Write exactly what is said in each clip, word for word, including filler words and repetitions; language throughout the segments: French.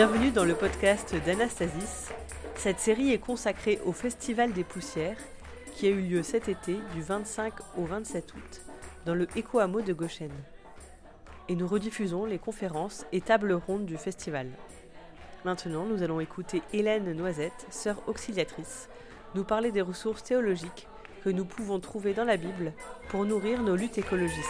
Bienvenue dans le podcast d'Anastasis. Cette série est consacrée au Festival des Poussières qui a eu lieu cet été du vingt-cinq au vingt-sept août dans le éco-hameau de Goshen. Et nous rediffusons les conférences et tables rondes du festival. Maintenant, nous allons écouter Hélène Noisette, sœur auxiliatrice, nous parler des ressources théologiques que nous pouvons trouver dans la Bible pour nourrir nos luttes écologistes.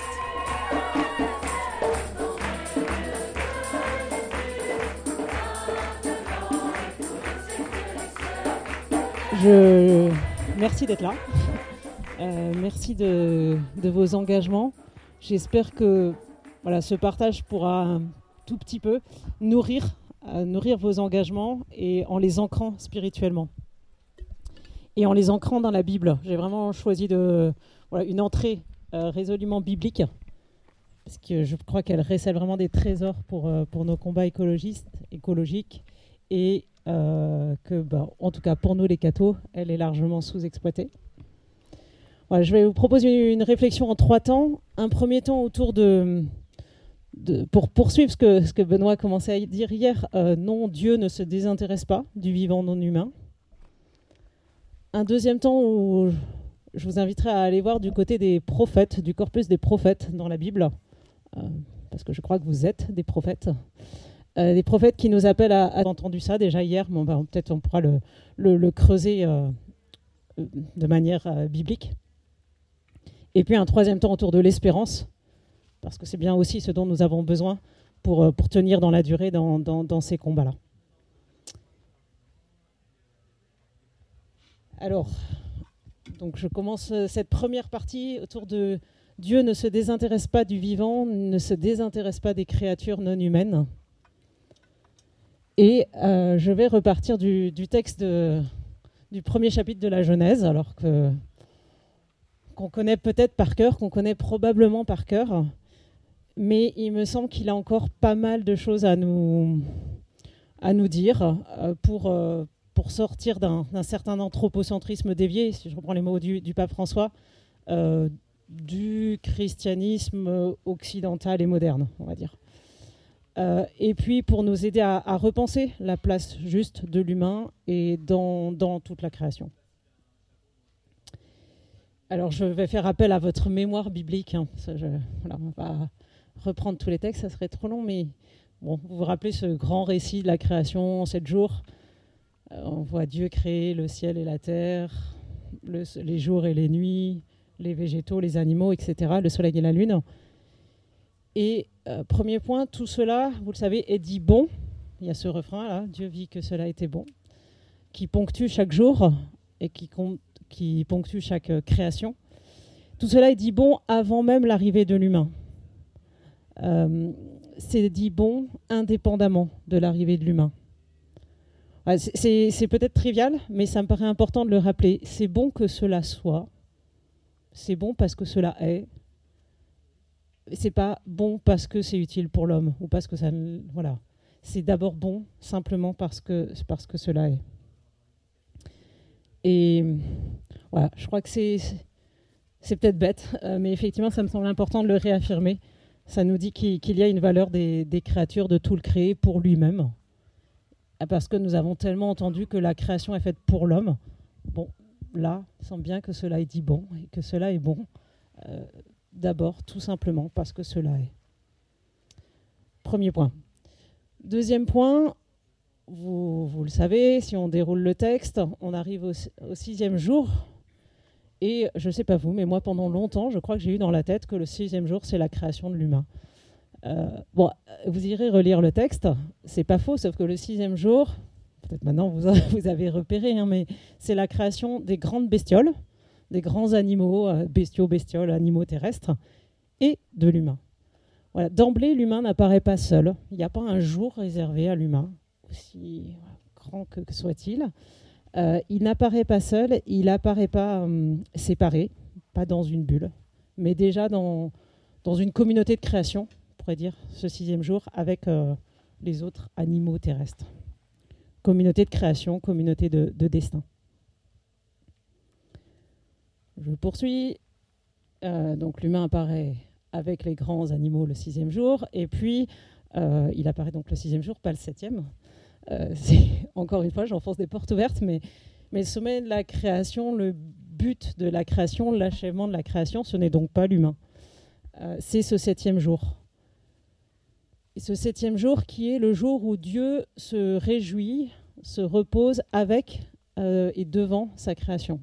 Je... Merci d'être là. Euh, merci de, de vos engagements. J'espère que voilà, ce partage pourra un tout petit peu nourrir, euh, nourrir vos engagements et en les ancrant spirituellement. Et en les ancrant dans la Bible. J'ai vraiment choisi de, voilà, une entrée euh, résolument biblique, parce que je crois qu'elle récèle vraiment des trésors pour, euh, pour nos combats écologistes, écologiques, et euh, que, bah, en tout cas pour nous les cathos, elle est largement sous-exploitée. Voilà, je vais vous proposer une réflexion en trois temps. Un premier temps autour de, de pour poursuivre ce que, ce que Benoît commençait à dire hier. Euh, non, Dieu ne se désintéresse pas du vivant non humain. Un deuxième temps où je vous inviterai à aller voir du côté des prophètes, du corpus des prophètes dans la Bible, euh, parce que je crois que vous êtes des prophètes. Euh, des prophètes qui nous appellent à... à... J'ai entendu ça déjà hier, bon, bah, peut-être on pourra le, le, le creuser euh, de manière euh, biblique. Et puis un troisième temps autour de l'espérance, parce que c'est bien aussi ce dont nous avons besoin pour, euh, pour tenir dans la durée dans, dans, dans ces combats-là. Alors, donc je commence cette première partie autour de Dieu ne se désintéresse pas du vivant, ne se désintéresse pas des créatures non humaines. Et euh, je vais repartir du, du texte de, du premier chapitre de la Genèse, alors que, qu'on connaît peut-être par cœur, qu'on connaît probablement par cœur, mais il me semble qu'il a encore pas mal de choses à nous, à nous dire euh, pour, euh, pour sortir d'un, d'un certain anthropocentrisme dévié, si je reprends les mots du, du pape François, euh, du christianisme occidental et moderne, on va dire. Euh, et puis pour nous aider à, à repenser la place juste de l'humain et dans, dans toute la création. Alors je vais faire appel à votre mémoire biblique. Hein. Ça, je, voilà, on va pas reprendre tous les textes, ça serait trop long, mais bon, vous vous rappelez ce grand récit de la création en sept jours. Euh, on voit Dieu créer le ciel et la terre, le, les jours et les nuits, les végétaux, les animaux, et cetera, le soleil et la lune. Et euh, premier point, tout cela, vous le savez, est dit bon. Il y a ce refrain là, Dieu vit que cela était bon, qui ponctue chaque jour et qui, com- qui ponctue chaque euh, création. Tout cela est dit bon avant même l'arrivée de l'humain. Euh, c'est dit bon indépendamment de l'arrivée de l'humain. Ouais, c'est, c'est, c'est peut-être trivial, mais ça me paraît important de le rappeler. C'est bon que cela soit. C'est bon parce que cela est. C'est pas bon parce que c'est utile pour l'homme ou parce que ça, voilà. C'est d'abord bon simplement parce que parce que cela est. Et voilà, je crois que c'est c'est peut-être bête, euh, mais effectivement, ça me semble important de le réaffirmer. Ça nous dit qu'il, qu'il y a une valeur des, des créatures, de tout le créé pour lui-même, parce que nous avons tellement entendu que la création est faite pour l'homme. Bon, là, il semble bien que cela est dit bon et que cela est bon. Euh, D'abord, tout simplement, parce que cela est. Premier point. Deuxième point, vous, vous le savez, si on déroule le texte, on arrive au, au sixième jour. Et je ne sais pas vous, mais moi, pendant longtemps, je crois que j'ai eu dans la tête que le sixième jour, c'est la création de l'humain. Euh, bon, vous irez relire le texte. C'est pas faux, sauf que le sixième jour, peut-être maintenant vous, vous avez repéré, hein, mais c'est la création des grandes bestioles, des grands animaux, euh, bestiaux, bestioles, animaux terrestres, et de l'humain. Voilà. D'emblée, l'humain n'apparaît pas seul. Il n'y a pas un jour réservé à l'humain, aussi grand que, que soit-il. Euh, il n'apparaît pas seul, il n'apparaît pas euh, séparé, pas dans une bulle, mais déjà dans, dans une communauté de création, on pourrait dire, ce sixième jour, avec euh, les autres animaux terrestres. Communauté de création, communauté de, de destin. Je poursuis. Euh, donc l'humain apparaît avec les grands animaux le sixième jour, et puis euh, il apparaît donc le sixième jour, pas le septième. Euh, c'est, encore une fois, j'enfonce des portes ouvertes, mais, mais le sommet de la création, le but de la création, l'achèvement de la création, ce n'est donc pas l'humain. Euh, c'est ce septième jour. Et ce septième jour qui est le jour où Dieu se réjouit, se repose avec euh, et devant sa création.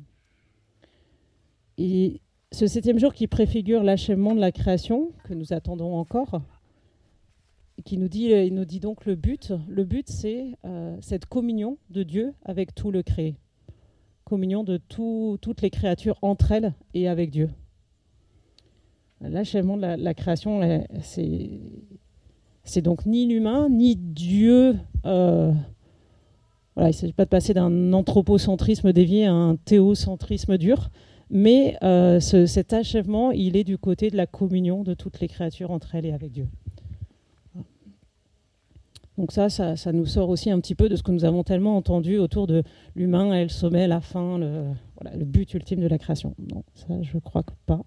Et ce septième jour qui préfigure l'achèvement de la création, que nous attendons encore, qui nous dit, il nous dit donc le but. Le but, c'est euh, cette communion de Dieu avec tout le créé. Communion de tout, toutes les créatures entre elles et avec Dieu. L'achèvement de la, la création, c'est, c'est donc ni l'humain, ni Dieu. Euh, voilà, il ne s'agit pas de passer d'un anthropocentrisme dévié à un théocentrisme dur, mais euh, ce, cet achèvement, il est du côté de la communion de toutes les créatures entre elles et avec Dieu. Donc ça, ça, ça nous sort aussi un petit peu de ce que nous avons tellement entendu autour de l'humain et le sommet, la fin, le, voilà, le but ultime de la création. Non, ça, je crois que pas.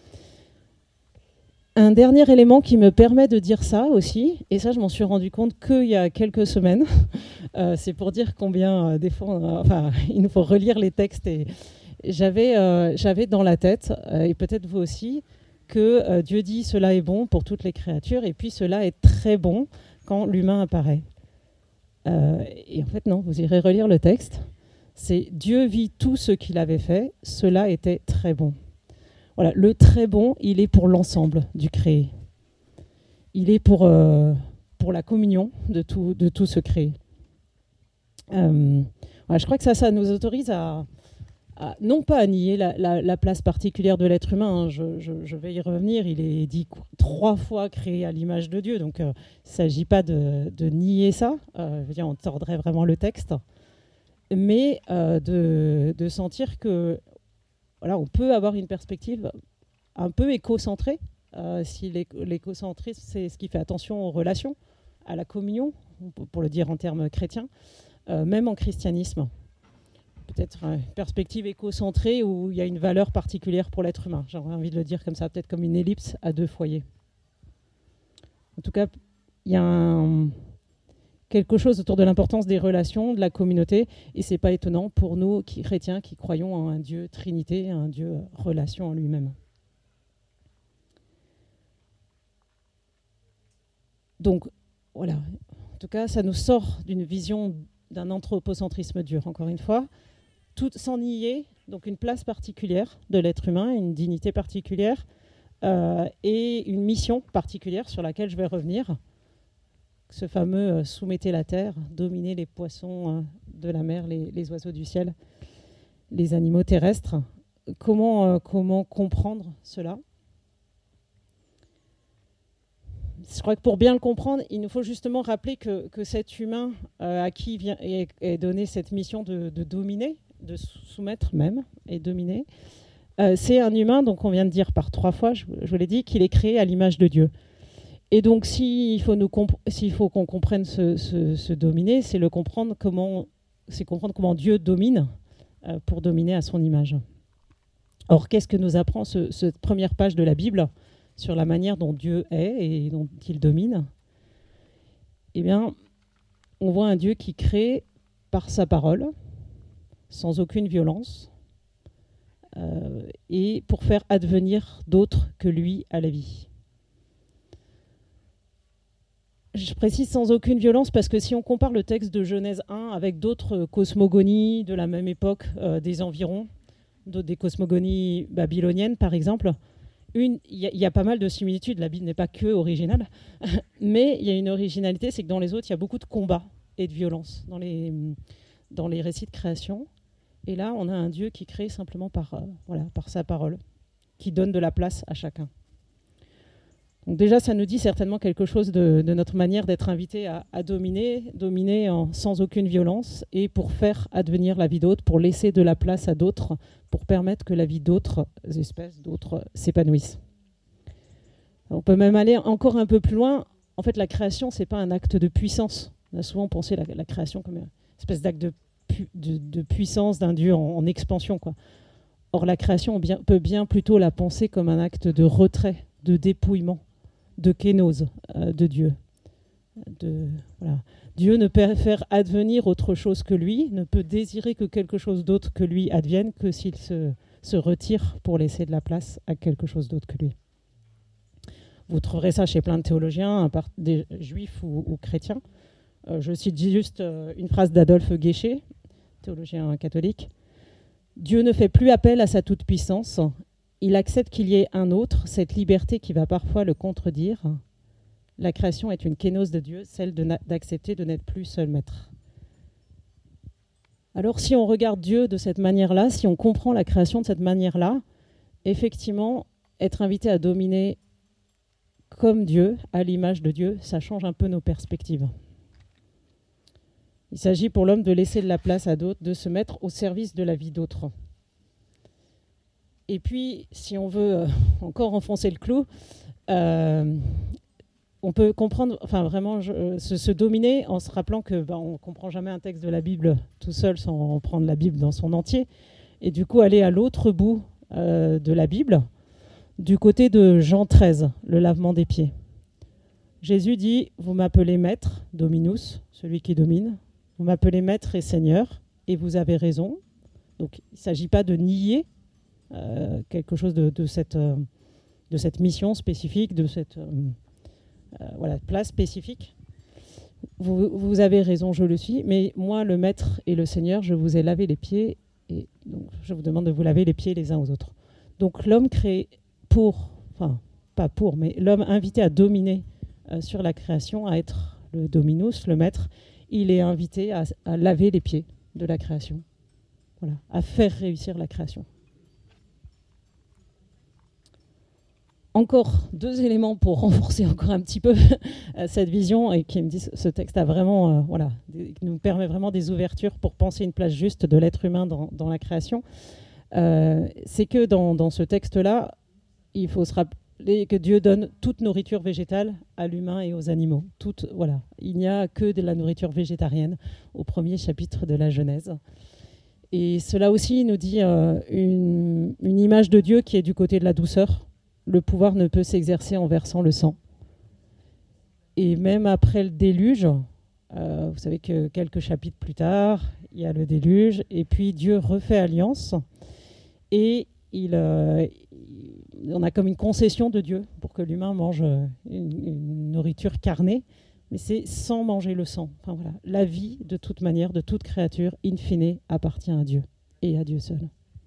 Un dernier élément qui me permet de dire ça aussi, et ça, je m'en suis rendu compte qu'il y a quelques semaines, euh, c'est pour dire combien, euh, des fois, euh, enfin, il nous faut relire les textes. Et j'avais, euh, j'avais dans la tête, euh, et peut-être vous aussi, que euh, Dieu dit « cela est bon pour toutes les créatures », et puis « cela est très bon » quand l'humain apparaît. Euh, et en fait, non, vous irez relire le texte. C'est « Dieu vit tout ce qu'il avait fait, cela était très bon ». Voilà, le très bon, il est pour l'ensemble du créé. Il est pour, euh, pour la communion de tout, de tout ce créé. Euh, voilà, je crois que ça, ça nous autorise à, à non pas à nier la, la, la place particulière de l'être humain. Hein, je, je, je vais y revenir. Il est dit trois fois créé à l'image de Dieu, donc euh, il ne s'agit pas de, de nier ça. Euh, je veux dire, on tordrait vraiment le texte, mais euh, de, de sentir que voilà, on peut avoir une perspective un peu écocentrée. Euh, si l'écocentrisme, c'est ce qui fait attention aux relations, à la communion, pour le dire en termes chrétiens, euh, même en christianisme. Peut-être une perspective écocentrée où il y a une valeur particulière pour l'être humain. J'aurais envie de le dire comme ça, peut-être comme une ellipse à deux foyers. En tout cas, il y a un... quelque chose autour de l'importance des relations, de la communauté, et c'est pas étonnant pour nous qui, chrétiens qui croyons en un Dieu Trinité, un Dieu relation en lui-même. Donc voilà, en tout cas, ça nous sort d'une vision d'un anthropocentrisme dur, encore une fois, tout sans nier donc une place particulière de l'être humain, une dignité particulière euh, et une mission particulière sur laquelle je vais revenir. Ce fameux euh, « soumettez la terre », dominer les poissons euh, de la mer, les, les oiseaux du ciel, les animaux terrestres. Comment, euh, comment comprendre cela ? Je crois que pour bien le comprendre, il nous faut justement rappeler que, que cet humain euh, à qui vient, est, est donnée cette mission de, de dominer, de soumettre même et dominer, euh, c'est un humain, donc on vient de dire par trois fois, je, je vous l'ai dit, qu'il est créé à l'image de Dieu. Et donc, s'il faut, nous comp- s'il faut qu'on comprenne ce, ce, ce dominer, c'est, le comprendre comment, c'est comprendre comment Dieu domine euh, pour dominer à son image. Or, qu'est-ce que nous apprend ce, cette première page de la Bible sur la manière dont Dieu est et dont il domine ? Eh bien, on voit un Dieu qui crée par sa parole, sans aucune violence, euh, et pour faire advenir d'autres que lui à la vie. Je précise sans aucune violence parce que si on compare le texte de Genèse un avec d'autres cosmogonies de la même époque, euh, des environs, des cosmogonies babyloniennes par exemple, il y, y a pas mal de similitudes. La Bible n'est pas que originale, mais il y a une originalité, c'est que dans les autres, il y a beaucoup de combats et de violence dans les, dans les récits de création. Et là, on a un Dieu qui crée simplement par, euh, voilà, par sa parole, qui donne de la place à chacun. Donc déjà, ça nous dit certainement quelque chose de, de notre manière d'être invité à, à dominer, dominer en, sans aucune violence et pour faire advenir la vie d'autres, pour laisser de la place à d'autres, pour permettre que la vie d'autres espèces, d'autres s'épanouisse. On peut même aller encore un peu plus loin. En fait, la création, ce n'est pas un acte de puissance. On a souvent pensé la, la création comme une espèce d'acte de, pu, de, de puissance d'un Dieu en, en expansion, quoi. Or, la création, on bien, peut bien plutôt la penser comme un acte de retrait, de dépouillement, de kénose euh, de Dieu. de, voilà. Dieu ne peut faire advenir autre chose que lui, ne peut désirer que quelque chose d'autre que lui advienne que s'il se, se retire pour laisser de la place à quelque chose d'autre que lui. Vous trouverez ça chez plein de théologiens, à part des juifs ou, ou chrétiens. Euh, je cite juste euh, une phrase d'Adolphe Guéchet, théologien catholique. « Dieu ne fait plus appel à sa toute-puissance. Il accepte qu'il y ait un autre, cette liberté qui va parfois le contredire. La création est une kénose de Dieu, celle de na- d'accepter de n'être plus seul maître. » Alors si on regarde Dieu de cette manière-là, si on comprend la création de cette manière-là, effectivement, être invité à dominer comme Dieu, à l'image de Dieu, ça change un peu nos perspectives. Il s'agit pour l'homme de laisser de la place à d'autres, de se mettre au service de la vie d'autres. Et puis, si on veut euh, encore enfoncer le clou, euh, on peut comprendre, enfin vraiment, je, se, se dominer en se rappelant que bah, on ne comprend jamais un texte de la Bible tout seul sans prendre la Bible dans son entier. Et du coup, aller à l'autre bout euh, de la Bible, du côté de Jean treize, le lavement des pieds. Jésus dit « Vous m'appelez maître, dominus, celui qui domine. Vous m'appelez maître et seigneur, et vous avez raison. » Donc, il ne s'agit pas de nier euh, quelque chose de, de, cette, euh, de cette mission spécifique, de cette euh, euh, voilà, place spécifique. Vous, vous avez raison, je le suis, mais moi, le maître et le seigneur, je vous ai lavé les pieds, et donc je vous demande de vous laver les pieds les uns aux autres. Donc, l'homme créé pour, enfin, pas pour, mais l'homme invité à dominer euh, sur la création, à être le dominus, le maître, il est invité à, à laver les pieds de la création, voilà, à faire réussir la création. Encore deux éléments pour renforcer encore un petit peu cette vision et qui me disent ce texte a vraiment, euh, voilà, nous permet vraiment des ouvertures pour penser une place juste de l'être humain dans, dans la création. Euh, c'est que dans, dans ce texte-là, il faut se rappeler que Dieu donne toute nourriture végétale à l'humain et aux animaux. Toute, voilà. Il n'y a que de la nourriture végétarienne au premier chapitre de la Genèse. Et cela aussi nous dit euh, une, une image de Dieu qui est du côté de la douceur. Le pouvoir ne peut s'exercer en versant le sang. Et même après le déluge, euh, vous savez que quelques chapitres plus tard, il y a le déluge, et puis Dieu refait alliance, et il, euh, on a comme une concession de Dieu pour que l'humain mange une, une nourriture carnée, mais c'est sans manger le sang. Enfin, voilà. La vie, de toute manière, de toute créature, in fine, appartient à Dieu, et à Dieu seul.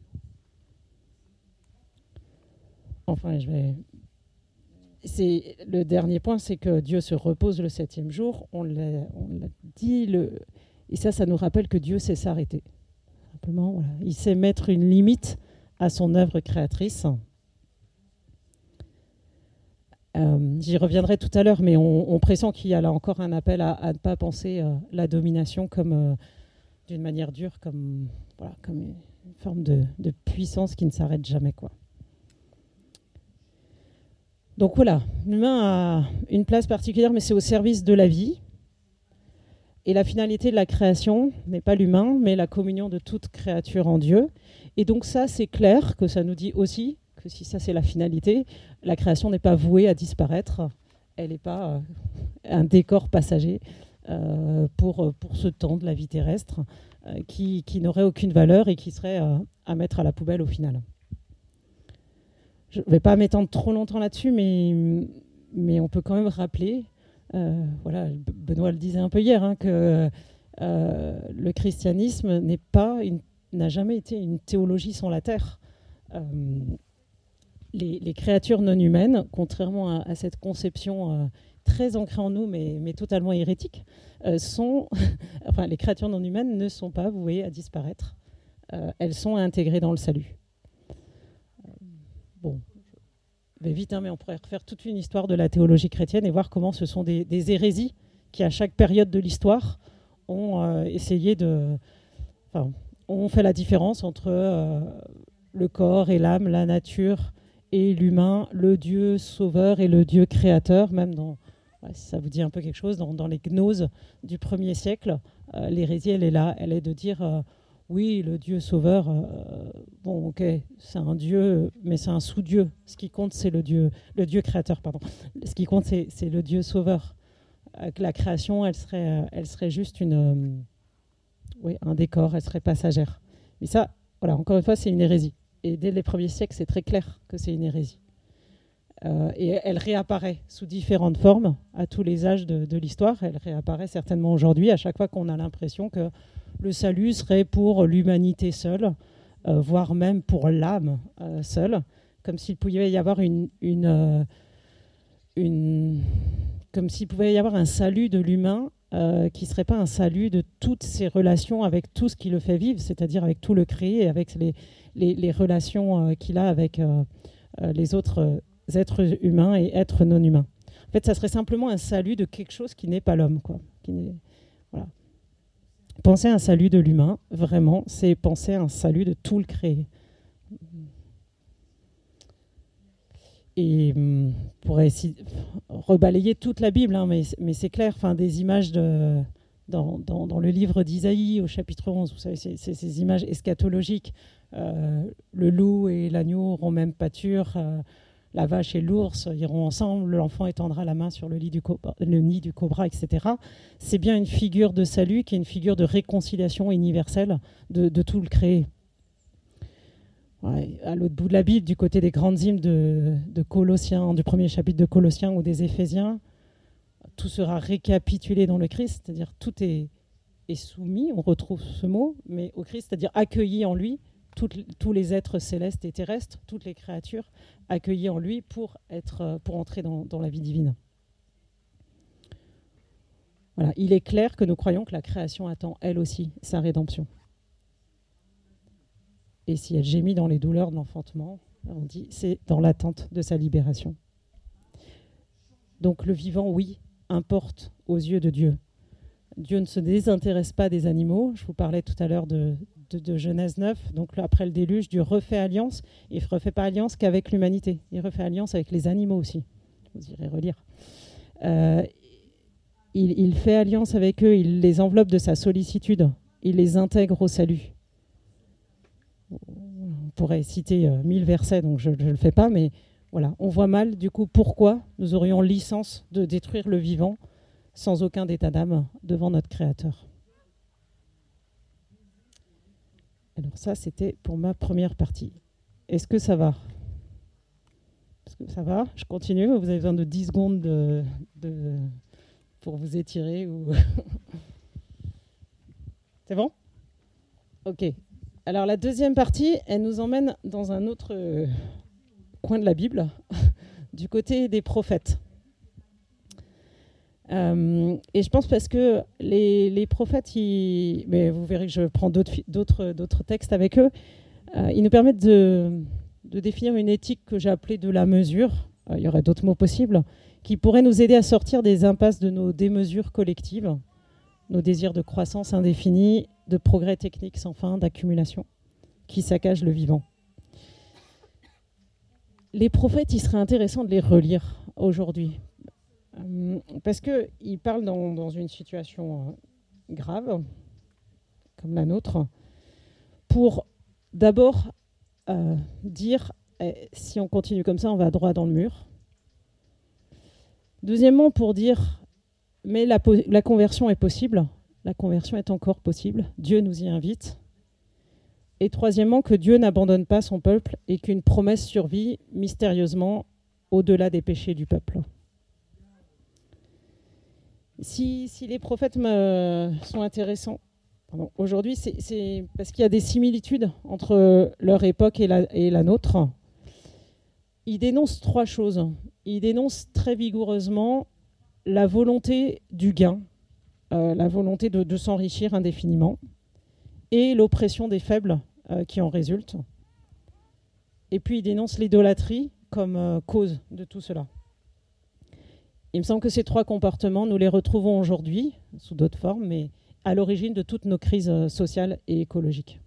Enfin, je vais... C'est le dernier point, c'est que Dieu se repose le septième jour. On l'a, on l'a dit, le... et ça, ça nous rappelle que Dieu sait s'arrêter. Simplement, voilà. Il sait mettre une limite à son œuvre créatrice. Euh, j'y reviendrai tout à l'heure, mais on, on pressent qu'il y a là encore un appel à, à ne pas penser euh, la domination comme euh, d'une manière dure, comme, voilà, comme une forme de, de puissance qui ne s'arrête jamais, quoi. Donc voilà, l'humain a une place particulière, mais c'est au service de la vie. Et la finalité de la création n'est pas l'humain, mais la communion de toute créature en Dieu. Et donc ça, c'est clair que ça nous dit aussi que si ça c'est la finalité, la création n'est pas vouée à disparaître. Elle n'est pas euh, un décor passager euh, pour, pour ce temps de la vie terrestre euh, qui, qui n'aurait aucune valeur et qui serait euh, à mettre à la poubelle au final. Je ne vais pas m'étendre trop longtemps là-dessus, mais, mais on peut quand même rappeler, euh, voilà, Benoît le disait un peu hier, hein, que euh, le christianisme n'est pas une, n'a jamais été une théologie sans la terre. Euh, les, les créatures non humaines, contrairement à, à cette conception euh, très ancrée en nous, mais, mais totalement hérétique, euh, sont, enfin, les créatures non humaines ne sont pas vouées à disparaître. Euh, elles sont intégrées dans le salut. Bon, je vais vite, hein, mais on pourrait refaire toute une histoire de la théologie chrétienne et voir comment ce sont des, des hérésies qui, à chaque période de l'histoire, ont euh, essayé de... Enfin, ont fait la différence entre euh, le corps et l'âme, la nature et l'humain, le Dieu sauveur et le Dieu créateur, même dans, ouais, si ça vous dit un peu quelque chose, dans, dans les gnoses du premier siècle, euh, l'hérésie, elle est là, elle est de dire... Euh, oui, le Dieu sauveur, euh, bon, ok, c'est un Dieu, mais c'est un sous-Dieu. Ce qui compte, c'est le Dieu, le Dieu créateur, pardon. Ce qui compte, c'est, c'est le Dieu sauveur. euh, que la création, elle serait, euh, elle serait juste une, euh, oui, un décor, elle serait passagère. Mais ça, voilà, encore une fois, c'est une hérésie. Et dès les premiers siècles, c'est très clair que c'est une hérésie. Euh, et elle réapparaît sous différentes formes à tous les âges de, de l'histoire. Elle réapparaît certainement aujourd'hui, à chaque fois qu'on a l'impression que le salut serait pour l'humanité seule, euh, voire même pour l'âme euh, seule, comme s'il pouvait y avoir une, une, euh, une, comme s'il pouvait y avoir un salut de l'humain euh, qui ne serait pas un salut de toutes ses relations avec tout ce qui le fait vivre, c'est-à-dire avec tout le créé et avec les, les, les relations euh, qu'il a avec euh, euh, les autres euh, êtres humains et êtres non humains. En fait, ça serait simplement un salut de quelque chose qui n'est pas l'homme, quoi. Qui n'est, voilà. Penser à un salut de l'humain, vraiment, c'est penser à un salut de tout le créé. Et on pourrait essayer de rebalayer toute la Bible, hein, mais, mais c'est clair, enfin, des images de, dans, dans, dans le livre d'Isaïe, au chapitre onze, vous savez, c'est, c'est ces images eschatologiques. Euh, le loup et l'agneau auront même pâture, euh, la vache et l'ours iront ensemble, l'enfant étendra la main sur le, lit du cobra, le nid du cobra, et cetera. C'est bien une figure de salut qui est une figure de réconciliation universelle de, de tout le créé. Ouais, à l'autre bout de la Bible, du côté des grandes hymnes de, de Colossiens, du premier chapitre de Colossiens ou des Éphésiens, tout sera récapitulé dans le Christ, c'est-à-dire tout est, est soumis, on retrouve ce mot, mais au Christ, c'est-à-dire accueilli en lui, toutes, tous les êtres célestes et terrestres, toutes les créatures accueillies en lui pour, être, pour entrer dans, dans la vie divine. Voilà, il est clair que nous croyons que la création attend elle aussi sa rédemption. Et si elle gémit dans les douleurs de l'enfantement, on dit c'est dans l'attente de sa libération. Donc le vivant, oui, importe aux yeux de Dieu. Dieu ne se désintéresse pas des animaux. Je vous parlais tout à l'heure de, de, de Genèse neuf. Donc après le déluge, Dieu refait alliance. Il ne refait pas alliance qu'avec l'humanité. Il refait alliance avec les animaux aussi. Vous irez relire. Euh, il, il fait alliance avec eux. Il les enveloppe de sa sollicitude. Il les intègre au salut. On pourrait citer euh, mille versets, donc je ne le fais pas, mais voilà, on voit mal du coup pourquoi nous aurions licence de détruire le vivant sans aucun état d'âme devant notre Créateur. Alors ça, c'était pour ma première partie. Est-ce que ça va ? Est-ce que ça va ? Je continue, vous avez besoin de dix secondes de, de, pour vous étirer ou... C'est bon ? Ok. Alors la deuxième partie, elle nous emmène dans un autre euh, coin de la Bible, du côté des prophètes. Euh, et je pense parce que les, les prophètes, ils, mais vous verrez que je prends d'autres, d'autres, d'autres textes avec eux, euh, ils nous permettent de, de définir une éthique que j'ai appelée de la mesure, euh, il y aurait d'autres mots possibles, qui pourrait nous aider à sortir des impasses de nos démesures collectives, nos désirs de croissance indéfinie, de progrès techniques sans fin, d'accumulation, qui saccagent le vivant. Les prophètes, il serait intéressant de les relire aujourd'hui, euh, parce qu'ils parlent dans, dans une situation euh, grave, comme la nôtre, pour d'abord euh, dire, eh, si on continue comme ça, on va droit dans le mur. Deuxièmement, pour dire, mais la, la conversion est possible. La conversion est encore possible. Dieu nous y invite. Et troisièmement, que Dieu n'abandonne pas son peuple et qu'une promesse survit mystérieusement au-delà des péchés du peuple. Si, si les prophètes me sont intéressants pardon, aujourd'hui, c'est, c'est parce qu'il y a des similitudes entre leur époque et la, et la nôtre. Ils dénoncent trois choses. Ils dénoncent très vigoureusement la volonté du gain, Euh, la volonté de, de s'enrichir indéfiniment et l'oppression des faibles euh, qui en résulte. Et puis il dénonce l'idolâtrie comme euh, cause de tout cela. Il me semble que ces trois comportements, nous les retrouvons aujourd'hui, sous d'autres formes, mais à l'origine de toutes nos crises euh, sociales et écologiques.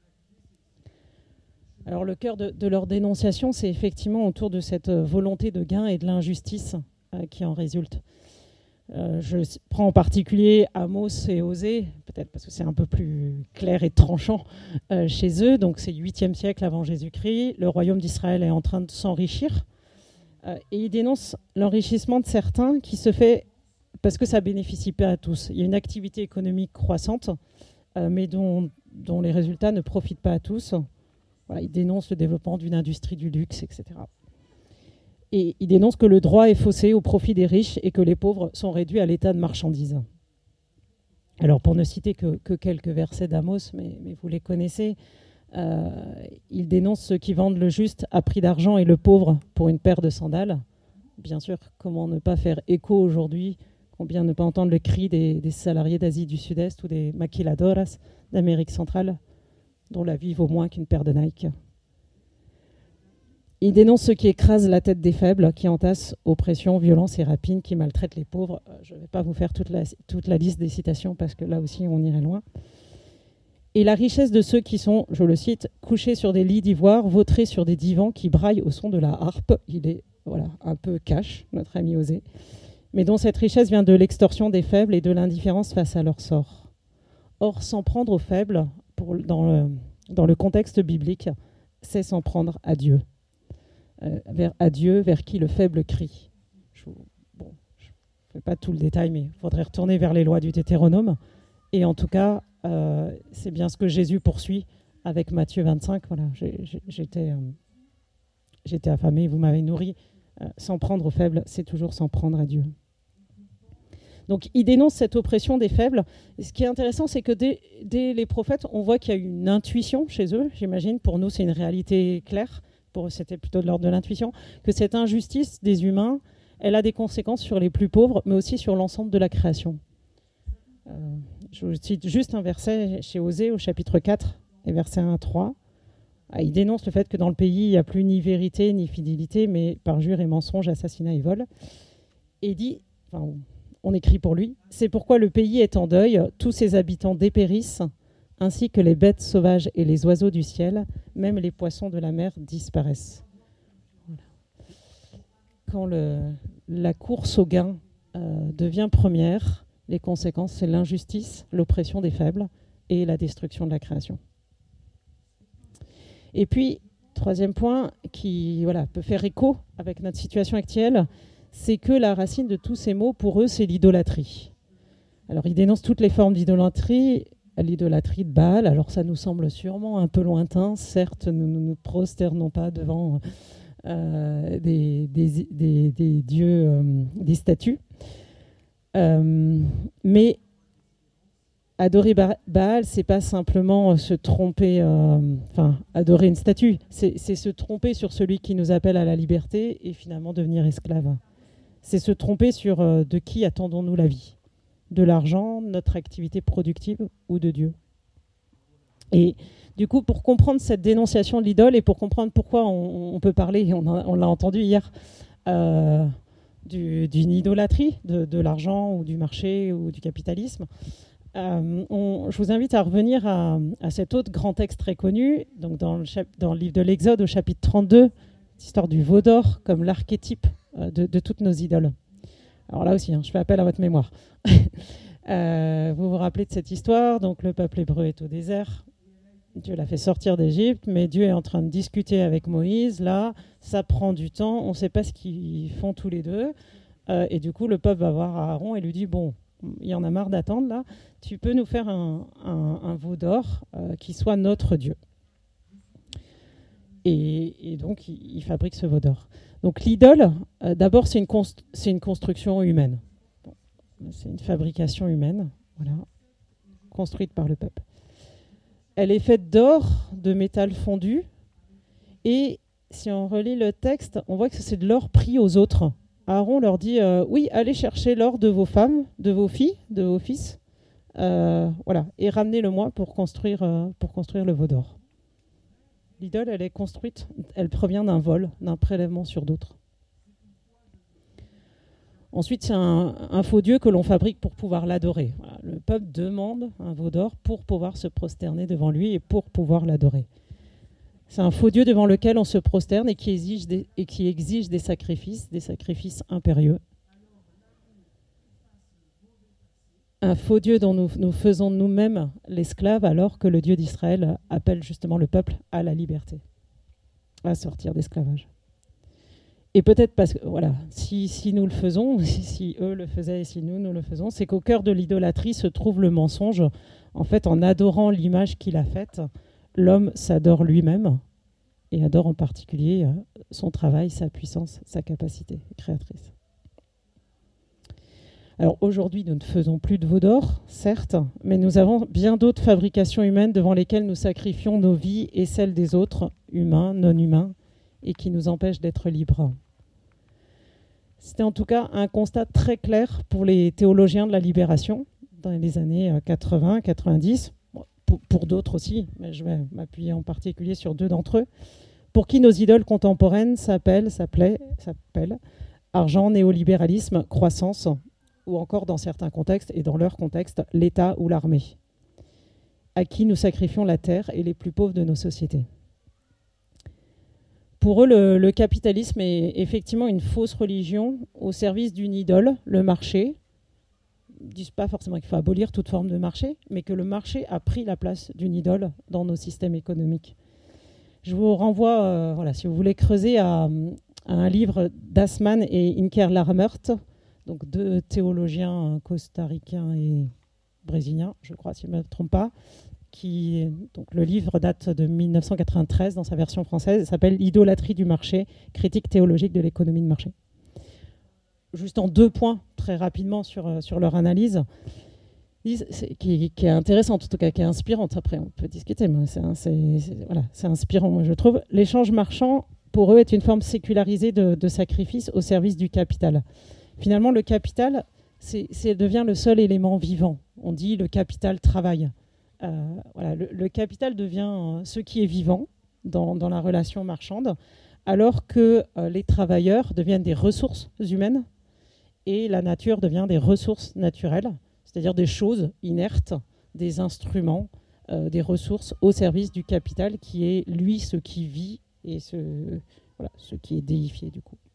Alors le cœur de, de leur dénonciation, c'est effectivement autour de cette euh, volonté de gain et de l'injustice euh, qui en résulte. Euh, je prends en particulier Amos et Osée, peut-être parce que c'est un peu plus clair et tranchant euh, chez eux. Donc c'est huitième siècle avant Jésus-Christ. Le royaume d'Israël est en train de s'enrichir. Euh, et ils dénoncent l'enrichissement de certains qui se fait parce que ça ne bénéficie pas à tous. Il y a une activité économique croissante, euh, mais dont, dont les résultats ne profitent pas à tous. Voilà, il dénonce le développement d'une industrie du luxe, et cetera. Et il dénonce que le droit est faussé au profit des riches et que les pauvres sont réduits à l'état de marchandises. Alors, pour ne citer que, que quelques versets d'Amos, mais, mais vous les connaissez, euh, il dénonce ceux qui vendent le juste à prix d'argent et le pauvre pour une paire de sandales. Bien sûr, comment ne pas faire écho aujourd'hui, combien ne pas entendre le cri des, des salariés d'Asie du Sud-Est ou des maquiladoras d'Amérique centrale, dont la vie vaut moins qu'une paire de Nike. Il dénonce ceux qui écrasent la tête des faibles, qui entassent oppression, violence et rapine, qui maltraitent les pauvres. Je ne vais pas vous faire toute la, toute la liste des citations parce que là aussi on irait loin. Et la richesse de ceux qui sont, je le cite, couchés sur des lits d'ivoire, vautrés sur des divans qui braillent au son de la harpe. Il est voilà, un peu cash, notre ami Osée, mais dont cette richesse vient de l'extorsion des faibles et de l'indifférence face à leur sort. Or, s'en prendre aux faibles, pour, dans, le, dans le contexte biblique, c'est s'en prendre à Dieu. Euh, vers, à Dieu, vers qui le faible crie. Je ne bon, fais pas tout le détail, mais il faudrait retourner vers les lois du Deutéronome. Et en tout cas, euh, c'est bien ce que Jésus poursuit avec Matthieu vingt-cinq. Voilà, j'ai, j'ai, j'étais, euh, j'étais affamé, vous m'avez nourri. Euh, s'en prendre aux faibles, c'est toujours s'en prendre à Dieu. Donc, il dénonce cette oppression des faibles. Et ce qui est intéressant, c'est que dès, dès les prophètes, on voit qu'il y a une intuition chez eux. J'imagine, pour nous, c'est une réalité claire. Pour eux, c'était plutôt de l'ordre de l'intuition, que cette injustice des humains, elle a des conséquences sur les plus pauvres, mais aussi sur l'ensemble de la création. Euh, je vous cite juste un verset chez Osée, au chapitre quatre, et versets un à trois. Ah, il dénonce le fait que dans le pays, il n'y a plus ni vérité, ni fidélité, mais parjure et mensonge, assassinat et vol. Et il dit, enfin, on écrit pour lui, « C'est pourquoi le pays est en deuil, tous ses habitants dépérissent, ainsi que les bêtes sauvages et les oiseaux du ciel, même les poissons de la mer disparaissent. » Voilà. Quand le, la course au gain euh, devient première, les conséquences, c'est l'injustice, l'oppression des faibles et la destruction de la création. Et puis, troisième point, qui voilà, peut faire écho avec notre situation actuelle, c'est que la racine de tous ces maux, pour eux, c'est l'idolâtrie. Alors, ils dénoncent toutes les formes d'idolâtrie, l'idolâtrie de Baal. Alors, ça nous semble sûrement un peu lointain. Certes, nous ne nous prosternons pas devant euh, des, des, des, des dieux, euh, des statues. Euh, mais adorer Baal, c'est pas simplement se tromper, euh, enfin, adorer une statue, c'est, c'est se tromper sur celui qui nous appelle à la liberté et finalement devenir esclave. C'est se tromper sur euh, de qui attendons-nous la vie ? De l'argent, notre activité productive ou de Dieu. Et du coup, pour comprendre cette dénonciation de l'idole et pour comprendre pourquoi on, on peut parler, on, a, on l'a entendu hier, euh, du, d'une idolâtrie, de, de l'argent ou du marché ou du capitalisme, euh, on, je vous invite à revenir à, à cet autre grand texte très connu, donc dans le, chap- dans le livre de l'Exode au chapitre trente-deux, l'histoire du veau d'or comme l'archétype euh, de, de toutes nos idoles. Alors là aussi, hein, je fais appel à votre mémoire. euh, vous vous rappelez de cette histoire, donc le peuple hébreu est au désert. Dieu l'a fait sortir d'Égypte, mais Dieu est en train de discuter avec Moïse. Là, ça prend du temps, on ne sait pas ce qu'ils font tous les deux. Euh, et du coup, le peuple va voir Aaron et lui dit, bon, il y en a marre d'attendre là, tu peux nous faire un, un, un veau d'or euh, qui soit notre Dieu. Et, et donc, il, il fabrique ce veau d'or. Donc l'idole, euh, d'abord, c'est une, const- c'est une construction humaine. Bon, c'est une fabrication humaine, voilà, construite par le peuple. Elle est faite d'or, de métal fondu, et si on relit le texte, on voit que c'est de l'or pris aux autres. Aaron leur dit, euh, oui, allez chercher l'or de vos femmes, de vos filles, de vos fils, euh, voilà, et ramenez-le-moi pour construire, euh, pour construire le veau d'or. L'idole, elle est construite, elle provient d'un vol, d'un prélèvement sur d'autres. Ensuite, c'est un, un faux dieu que l'on fabrique pour pouvoir l'adorer. Voilà, le peuple demande un veau d'or pour pouvoir se prosterner devant lui et pour pouvoir l'adorer. C'est un faux dieu devant lequel on se prosterne et qui exige des, et qui exige des sacrifices, des sacrifices impérieux. Un faux Dieu dont nous, nous faisons nous-mêmes l'esclave alors que le Dieu d'Israël appelle justement le peuple à la liberté, à sortir d'esclavage. et peut-être parce que, voilà, si, si nous le faisons, si, si eux le faisaient et si nous, nous le faisons, c'est qu'au cœur de l'idolâtrie se trouve le mensonge. En fait, en adorant l'image qu'il a faite, l'homme s'adore lui-même et adore en particulier euh, son travail, sa puissance, sa capacité créatrice. Alors aujourd'hui, nous ne faisons plus de veau d'or, certes, mais nous avons bien d'autres fabrications humaines devant lesquelles nous sacrifions nos vies et celles des autres, humains, non humains, et qui nous empêchent d'être libres. C'était en tout cas un constat très clair pour les théologiens de la libération dans les années quatre-vingts quatre-vingt-dix, pour, pour d'autres aussi, mais je vais m'appuyer en particulier sur deux d'entre eux, pour qui nos idoles contemporaines s'appellent, s'appelaient, s'appellent argent, néolibéralisme, croissance, ou encore dans certains contextes, et dans leur contexte, l'État ou l'armée, à qui nous sacrifions la terre et les plus pauvres de nos sociétés. Pour eux, le, le capitalisme est effectivement une fausse religion au service d'une idole, le marché. Ils ne disent pas forcément qu'il faut abolir toute forme de marché, mais que le marché a pris la place d'une idole dans nos systèmes économiques. Je vous renvoie, euh, voilà, si vous voulez creuser, à, à un livre d'Assmann et Inker Larmert, donc deux théologiens costaricains et brésiliens, je crois, si je ne me trompe pas. Qui, donc le livre date de mille neuf cent quatre-vingt-treize dans sa version française, il s'appelle « L'idolâtrie du marché, critique théologique de l'économie de marché ». Juste en deux points, très rapidement, sur, sur leur analyse, c'est, qui, qui est intéressante, en tout cas qui est inspirante. Après, on peut discuter, mais c'est, c'est, c'est, voilà, c'est inspirant, moi, je trouve. L'échange marchand, pour eux, est une forme sécularisée de, de sacrifice au service du capital. Finalement, le capital, c'est, c'est, devient le seul élément vivant. On dit le capital travaille. Euh, voilà, le, le capital devient euh, ce qui est vivant dans, dans la relation marchande, alors que euh, les travailleurs deviennent des ressources humaines et la nature devient des ressources naturelles, c'est-à-dire des choses inertes, des instruments, euh, des ressources au service du capital qui est, lui, ce qui vit et ce, voilà, ce qui est déifié du coup.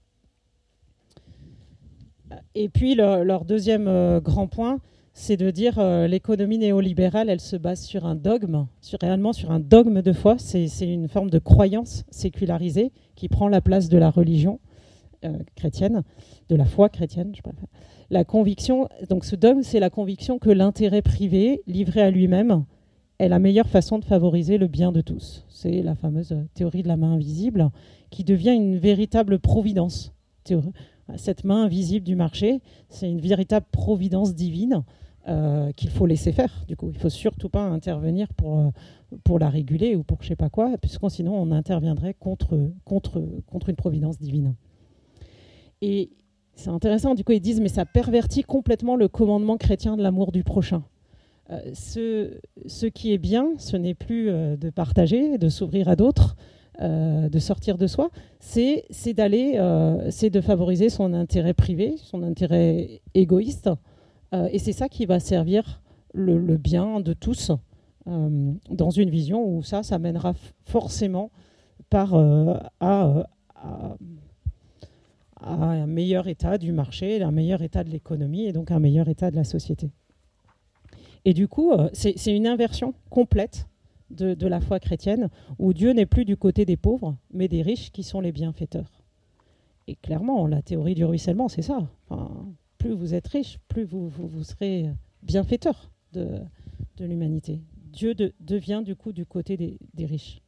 Et puis le, leur deuxième euh, grand point, c'est de dire que euh, l'économie néolibérale, elle se base sur un dogme, sur, réellement sur un dogme de foi. C'est, c'est une forme de croyance sécularisée qui prend la place de la religion euh, chrétienne, de la foi chrétienne, je préfère. La conviction, donc ce dogme, c'est la conviction que l'intérêt privé, livré à lui-même, est la meilleure façon de favoriser le bien de tous. C'est la fameuse théorie de la main invisible qui devient une véritable providence. Théorie. Cette main invisible du marché, c'est une véritable providence divine euh, qu'il faut laisser faire. Du coup, il ne faut surtout pas intervenir pour, euh, pour la réguler ou pour je ne sais pas quoi, puisque sinon on interviendrait contre, contre, contre une providence divine. Et c'est intéressant, du coup, ils disent, mais ça pervertit complètement le commandement chrétien de l'amour du prochain. Euh, ce, ce qui est bien, ce n'est plus euh, de partager, de s'ouvrir à d'autres, Euh, de sortir de soi, c'est, c'est d'aller, euh, c'est de favoriser son intérêt privé, son intérêt égoïste, euh, et c'est ça qui va servir le, le bien de tous euh, dans une vision où ça, ça mènera f- forcément par euh, à, à, à un meilleur état du marché, un meilleur état de l'économie et donc un meilleur état de la société. Et du coup, euh, c'est, c'est une inversion complète De, de la foi chrétienne, où Dieu n'est plus du côté des pauvres, mais des riches qui sont les bienfaiteurs. Et clairement, la théorie du ruissellement, c'est ça. Enfin, plus vous êtes riche, plus vous, vous, vous serez bienfaiteur de, de l'humanité. Dieu de, devient du coup du côté des, des riches.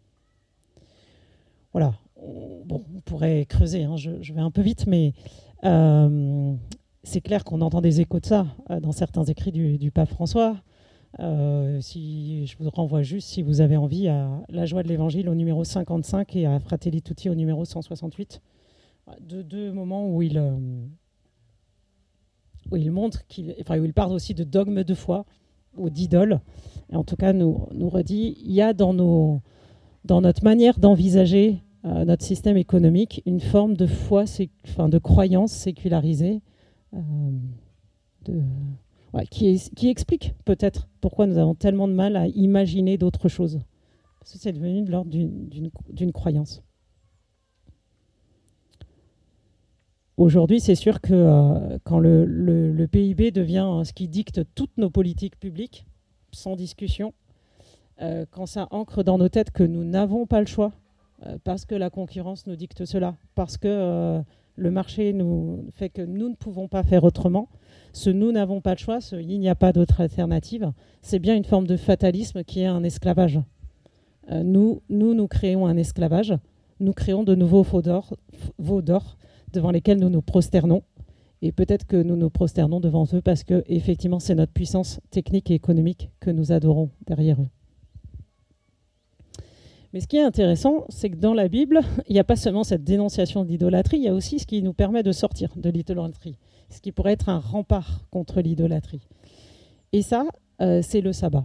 Voilà. On, bon, on pourrait creuser, hein, je, je vais un peu vite, mais euh, c'est clair qu'on entend des échos de ça euh, dans certains écrits du, du pape François. Euh, si je vous renvoie juste, si vous avez envie, à La joie de l'Évangile au numéro cinquante-cinq et à Fratelli Tutti au numéro cent soixante-huit. Deux, deux moments où il, euh, où il montre, qu'il, enfin où il parle aussi de dogme de foi ou d'idole. Et en tout cas, nous, nous redit, il y a dans, nos, dans notre manière d'envisager euh, notre système économique une forme de foi, sé, enfin, de croyance sécularisée euh, de... Ouais, qui, est, qui explique peut-être pourquoi nous avons tellement de mal à imaginer d'autres choses. Parce que c'est devenu de l'ordre d'une, d'une, d'une croyance. Aujourd'hui, c'est sûr que euh, quand le, le, le P I B devient euh, ce qui dicte toutes nos politiques publiques, sans discussion, euh, quand ça ancre dans nos têtes que nous n'avons pas le choix euh, parce que la concurrence nous dicte cela, parce que euh, le marché nous fait que nous ne pouvons pas faire autrement. Ce nous n'avons pas de choix, ce il n'y a pas d'autre alternative, c'est bien une forme de fatalisme qui est un esclavage. Euh, nous, nous, nous créons un esclavage, nous créons de nouveaux veaux d'or, veaux d'or devant lesquels nous nous prosternons. Et peut-être que nous nous prosternons devant eux parce que, effectivement, c'est notre puissance technique et économique que nous adorons derrière eux. Mais ce qui est intéressant, c'est que dans la Bible, il n'y a pas seulement cette dénonciation de l'idolâtrie, il y a aussi ce qui nous permet de sortir de l'idolâtrie, ce qui pourrait être un rempart contre l'idolâtrie. Et ça, euh, c'est le sabbat.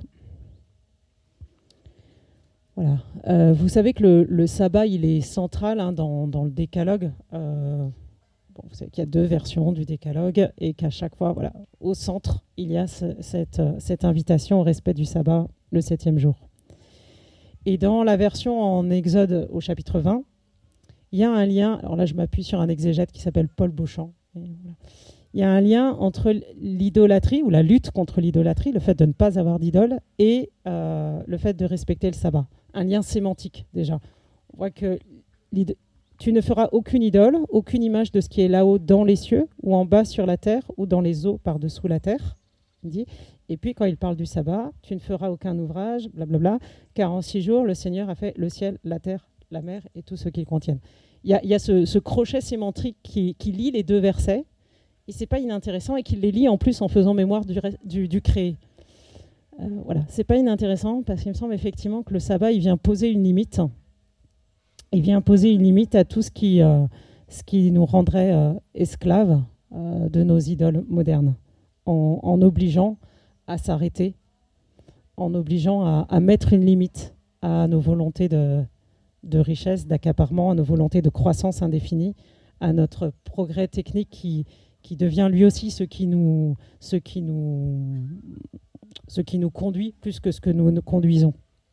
Voilà. Euh, vous savez que le, le sabbat, il est central hein, dans, dans le décalogue. Euh, bon, vous savez qu'il y a deux versions du décalogue et qu'à chaque fois, voilà, au centre, il y a ce, cette, cette invitation au respect du sabbat le septième jour. Et dans la version en Exode au chapitre vingt, il y a un lien, alors là je m'appuie sur un exégète qui s'appelle Paul Beauchamp. Et voilà. Il y a un lien entre l'idolâtrie ou la lutte contre l'idolâtrie, le fait de ne pas avoir d'idole, et euh, le fait de respecter le sabbat. Un lien sémantique déjà. On voit que tu ne feras aucune idole, aucune image de ce qui est là-haut dans les cieux, ou en bas sur la terre, ou dans les eaux par-dessous la terre. Il dit. Et puis quand il parle du sabbat, tu ne feras aucun ouvrage, blablabla, car en six jours, le Seigneur a fait le ciel, la terre, la mer et tout ce qu'ils contiennent. Il y a, il y a ce, ce crochet sémantique qui, qui lie les deux versets, et c'est pas inintéressant, et qu'il les lit en plus en faisant mémoire du, du, du créé. Euh, voilà, c'est pas inintéressant, parce qu'il me semble effectivement que le sabbat, il vient poser une limite. Il vient poser une limite à tout ce qui, euh, ce qui nous rendrait euh, esclaves euh, de nos idoles modernes, en, en obligeant à s'arrêter, en obligeant à, à mettre une limite à nos volontés de, de richesse, d'accaparement, à nos volontés de croissance indéfinie, à notre progrès technique qui, qui devient lui aussi ce qui nous, ce qui nous, ce qui nous conduit plus que ce que nous nous conduisons.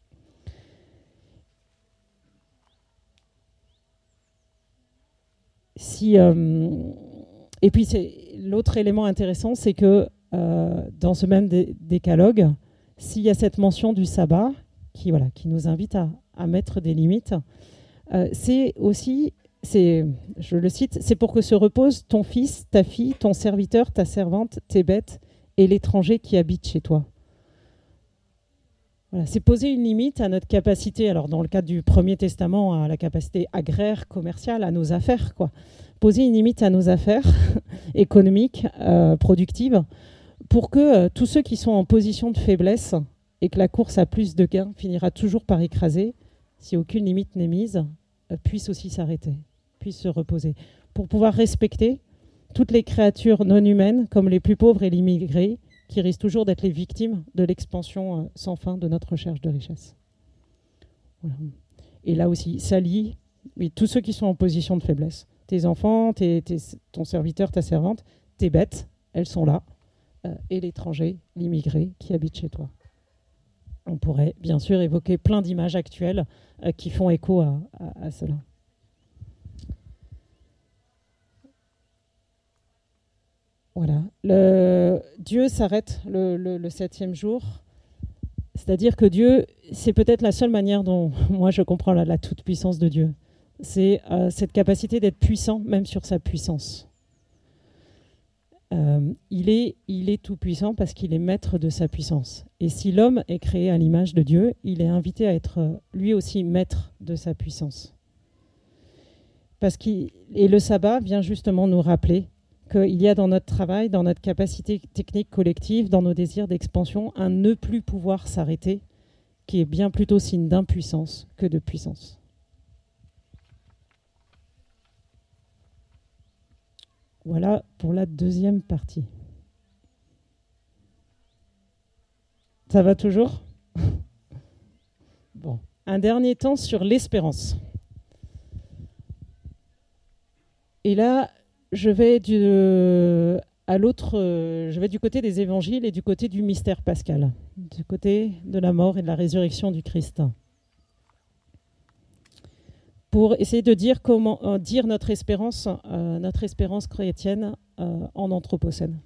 Si, euh, et puis c'est, l'autre élément intéressant, c'est que euh, dans ce même dé- décalogue, s'il y a cette mention du sabbat qui, voilà, qui nous invite à, à mettre des limites, euh, c'est aussi, c'est, je le cite, c'est pour que se repose ton fils, ta fille, ton serviteur, ta servante, tes bêtes et l'étranger qui habite chez toi. Voilà, c'est poser une limite à notre capacité, alors dans le cadre du Premier Testament, à la capacité agraire, commerciale, à nos affaires, quoi. Poser une limite à nos affaires économiques, euh, productives, pour que euh, tous ceux qui sont en position de faiblesse et que la course à plus de gains finira toujours par écraser, si aucune limite n'est mise, euh, puissent aussi s'arrêter, puissent se reposer, pour pouvoir respecter toutes les créatures non humaines, comme les plus pauvres et les immigrés, qui risquent toujours d'être les victimes de l'expansion euh, sans fin de notre recherche de richesse. Voilà. Et là aussi, ça lie mais tous ceux qui sont en position de faiblesse. Tes enfants, tes, tes, ton serviteur, ta servante, tes bêtes, elles sont là. Euh, et l'étranger, l'immigré qui habite chez toi. On pourrait bien sûr évoquer plein d'images actuelles euh, qui font écho à, à, à cela. Voilà. Le, Dieu s'arrête le, le, le septième jour. C'est-à-dire que Dieu, c'est peut-être la seule manière dont moi je comprends la, la toute-puissance de Dieu. C'est euh, cette capacité d'être puissant, même sur sa puissance. Euh, il est, il est tout-puissant parce qu'il est maître de sa puissance. Et si l'homme est créé à l'image de Dieu, il est invité à être euh, lui aussi maître de sa puissance. Parce qu'il, et le sabbat vient justement nous rappeler qu'il y a dans notre travail, dans notre capacité technique collective, dans nos désirs d'expansion, un ne plus pouvoir s'arrêter, qui est bien plutôt signe d'impuissance que de puissance. Voilà pour la deuxième partie. Ça va toujours ? Bon. Un dernier temps sur l'espérance. Et là, je vais du, euh, à l'autre, euh, je vais du côté des évangiles et du côté du mystère pascal, du côté de la mort et de la résurrection du Christ, pour essayer de dire comment euh, dire notre espérance, euh, notre espérance chrétienne euh, en anthropocène.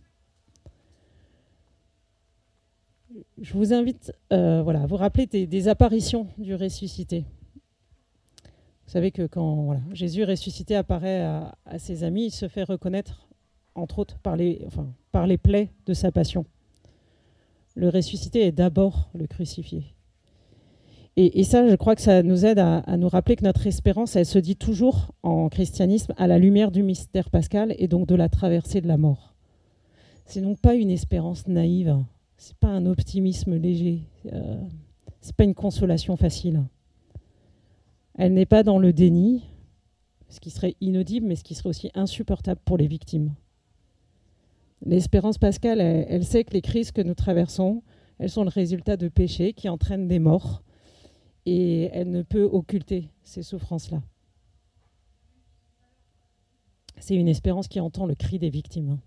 Je vous invite, euh, voilà, à vous rappeler des, des apparitions du ressuscité. Vous savez que quand voilà, Jésus ressuscité apparaît à, à ses amis, il se fait reconnaître, entre autres, par les, enfin, par les plaies de sa passion. Le ressuscité est d'abord le crucifié. Et, et ça, je crois que ça nous aide à, à nous rappeler que notre espérance, elle se dit toujours en christianisme à la lumière du mystère pascal et donc de la traversée de la mort. C'est donc pas une espérance naïve, c'est pas un optimisme léger, euh, c'est pas une consolation facile. Elle n'est pas dans le déni, ce qui serait inaudible, mais ce qui serait aussi insupportable pour les victimes. L'espérance pascale, elle, elle sait que les crises que nous traversons, elles sont le résultat de péchés qui entraînent des morts, et elle ne peut occulter ces souffrances-là. C'est une espérance qui entend le cri des victimes.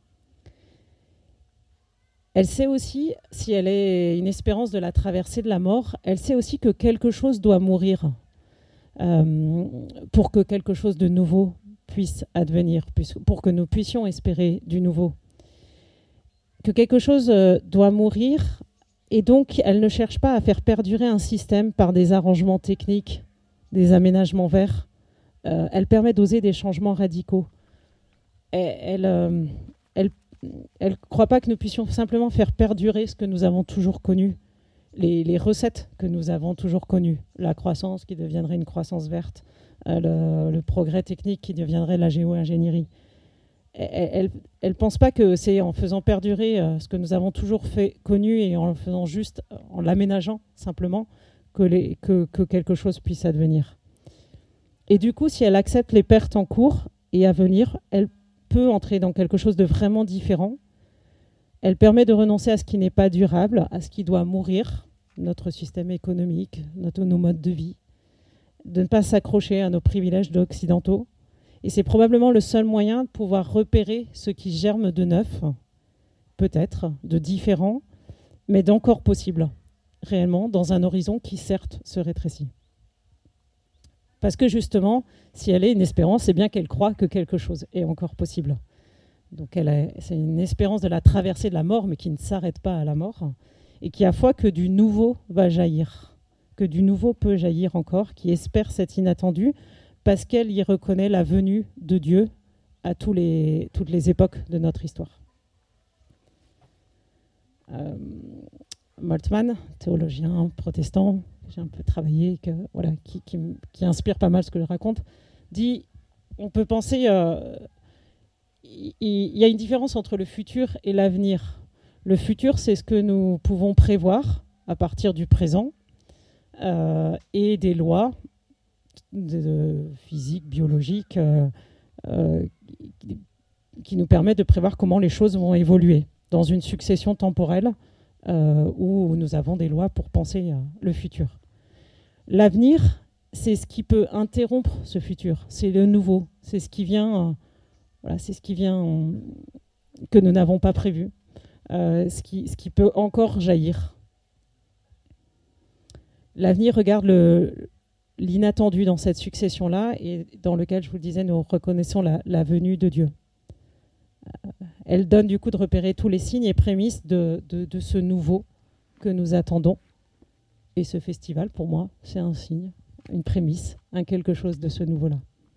Elle sait aussi, si elle est une espérance de la traversée de la mort, elle sait aussi que quelque chose doit mourir euh, pour que quelque chose de nouveau puisse advenir, pour que nous puissions espérer du nouveau. Que quelque chose euh, doit mourir, et donc elle ne cherche pas à faire perdurer un système par des arrangements techniques, des aménagements verts. Euh, elle permet d'oser des changements radicaux. Et elle euh, elle Elle ne croit pas que nous puissions simplement faire perdurer ce que nous avons toujours connu, les, les recettes que nous avons toujours connues, la croissance qui deviendrait une croissance verte, euh, le, le progrès technique qui deviendrait la géo-ingénierie. Elle ne pense pas que c'est en faisant perdurer euh, ce que nous avons toujours fait, connu et en le faisant juste, en l'aménageant simplement, que, les, que, que quelque chose puisse advenir. Et du coup, si elle accepte les pertes en cours et à venir, elle peut entrer dans quelque chose de vraiment différent. Elle permet de renoncer à ce qui n'est pas durable, à ce qui doit mourir, notre système économique, notre, nos modes de vie, de ne pas s'accrocher à nos privilèges d'occidentaux. Et c'est probablement le seul moyen de pouvoir repérer ce qui germe de neuf, peut-être, de différent, mais d'encore possible, réellement, dans un horizon qui, certes, se rétrécit. Parce que justement, si elle est une espérance, c'est bien qu'elle croit que quelque chose est encore possible. Donc elle a, c'est une espérance de la traversée de la mort, mais qui ne s'arrête pas à la mort, et qui a foi que du nouveau va jaillir, que du nouveau peut jaillir encore, qui espère cet inattendu, parce qu'elle y reconnaît la venue de Dieu à tous les, toutes les époques de notre histoire. Euh, Moltmann, théologien protestant, j'ai un peu travaillé, que, voilà, qui, qui, qui inspire pas mal ce que je raconte, dit, on peut penser, euh, il, il y a une différence entre le futur et l'avenir. Le futur, c'est ce que nous pouvons prévoir à partir du présent euh, et des lois de, de physique, biologique, euh, euh, qui, qui nous permettent de prévoir comment les choses vont évoluer dans une succession temporelle euh, où nous avons des lois pour penser euh, le futur. L'avenir, c'est ce qui peut interrompre ce futur, c'est le nouveau, c'est ce qui vient, euh, voilà, c'est ce qui vient euh, que nous n'avons pas prévu, euh, ce, qui, ce qui peut encore jaillir. L'avenir regarde le, l'inattendu dans cette succession-là et dans lequel, je vous le disais, nous reconnaissons la, la venue de Dieu. Euh, elle donne du coup de repérer tous les signes et prémices de, de, de ce nouveau que nous attendons. Et ce festival, pour moi, c'est un signe, une prémisse, un quelque chose de ce nouveau-là.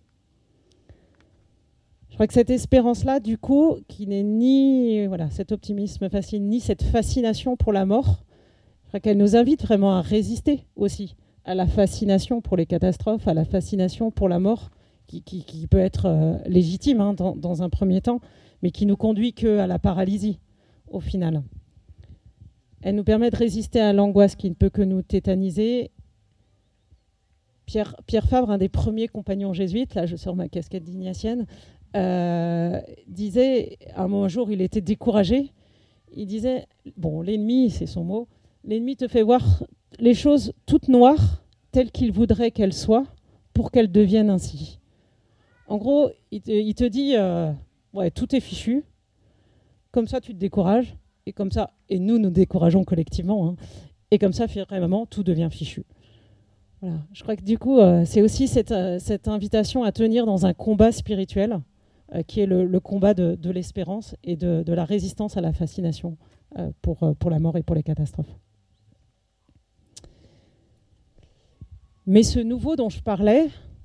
Je crois que cette espérance-là, du coup, qui n'est ni voilà, cet optimisme facile, ni cette fascination pour la mort, je crois qu'elle nous invite vraiment à résister aussi à la fascination pour les catastrophes, à la fascination pour la mort, qui, qui, qui peut être euh, légitime hein, dans, dans un premier temps, mais qui nous conduit qu'à la paralysie, au final. Elle nous permet de résister à l'angoisse qui ne peut que nous tétaniser. Pierre, Pierre Fabre, un des premiers compagnons jésuites, là je sors ma casquette d'ignatienne, euh, disait, un jour il était découragé, il disait, bon l'ennemi, c'est son mot, l'ennemi te fait voir les choses toutes noires telles qu'il voudrait qu'elles soient pour qu'elles deviennent ainsi. En gros, il te, il te dit, euh, ouais, tout est fichu, comme ça tu te décourages, et comme ça, et nous nous décourageons collectivement, hein, et comme ça, vraiment, tout devient fichu. Voilà. Je crois que du coup, euh, c'est aussi cette, euh, cette invitation à tenir dans un combat spirituel, euh, qui est le, le combat de, de l'espérance et de, de la résistance à la fascination euh, pour, euh, pour la mort et pour les catastrophes. Mais ce nouveau dont je parlais,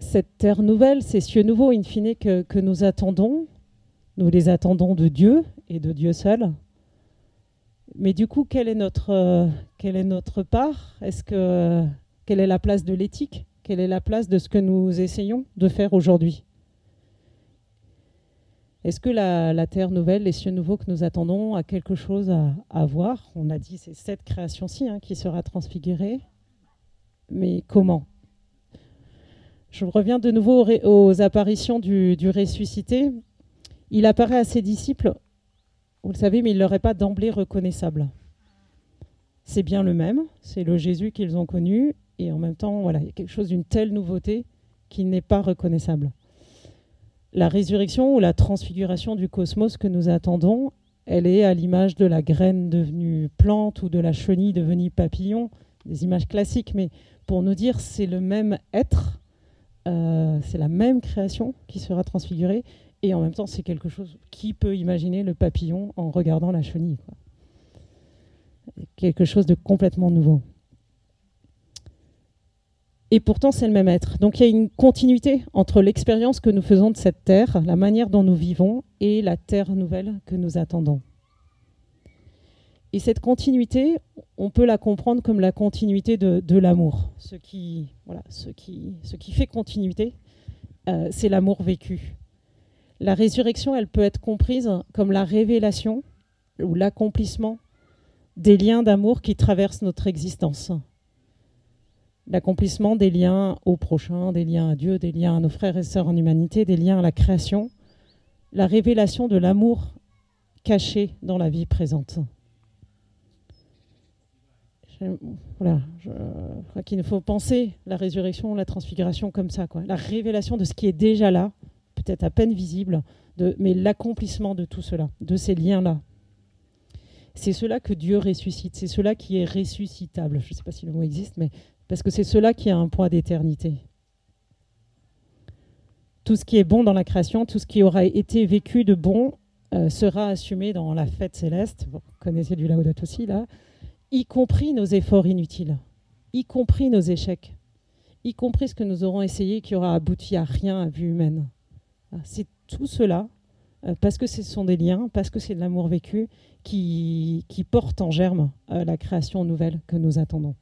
cette terre nouvelle, ces cieux nouveaux, in fine, que, que nous attendons, nous les attendons de Dieu et de Dieu seul. Mais du coup, quelle est notre, euh, quelle est notre part ? Est-ce que, quelle est la place de l'éthique ? Quelle est la place de ce que nous essayons de faire aujourd'hui ? Est-ce que la, la terre nouvelle, les cieux nouveaux que nous attendons, a quelque chose à, à voir ? On a dit c'est cette création-ci hein, qui sera transfigurée. Mais comment ? Je reviens de nouveau aux, aux apparitions du, du ressuscité. Il apparaît à ses disciples, vous le savez, mais il ne leur est pas d'emblée reconnaissable. C'est bien le même, c'est le Jésus qu'ils ont connu, et en même temps, voilà, il y a quelque chose d'une telle nouveauté qui n'est pas reconnaissable. La résurrection ou la transfiguration du cosmos que nous attendons, elle est à l'image de la graine devenue plante ou de la chenille devenue papillon, des images classiques, mais pour nous dire c'est le même être, euh, c'est la même création qui sera transfigurée, et en même temps c'est quelque chose qui peut imaginer le papillon en regardant la chenille, quoi. Quelque chose de complètement nouveau. Et pourtant, c'est le même être. Donc, il y a une continuité entre l'expérience que nous faisons de cette terre, la manière dont nous vivons, et la terre nouvelle que nous attendons. Et cette continuité, on peut la comprendre comme la continuité de, de l'amour. Ce qui, voilà, ce qui, ce qui fait continuité, euh, c'est l'amour vécu. La résurrection, elle peut être comprise comme la révélation ou l'accomplissement des liens d'amour qui traversent notre existence. L'accomplissement des liens au prochain, des liens à Dieu, des liens à nos frères et sœurs en humanité, des liens à la création, la révélation de l'amour caché dans la vie présente. Je, voilà, je crois qu'il faut penser la résurrection, la transfiguration comme ça, quoi. La révélation de ce qui est déjà là, peut-être à peine visible, de, mais l'accomplissement de tout cela, de ces liens-là. C'est cela que Dieu ressuscite, c'est cela qui est ressuscitable. Je ne sais pas si le mot existe, mais parce que c'est cela qui a un poids d'éternité. Tout ce qui est bon dans la création, tout ce qui aura été vécu de bon euh, sera assumé dans la fête céleste. Vous connaissez du Laudato aussi, là. Y compris nos efforts inutiles, y compris nos échecs, y compris ce que nous aurons essayé qui aura abouti à rien à vue humaine. C'est tout cela, euh, parce que ce sont des liens, parce que c'est de l'amour vécu, qui, qui porte en germe euh, la création nouvelle que nous attendons.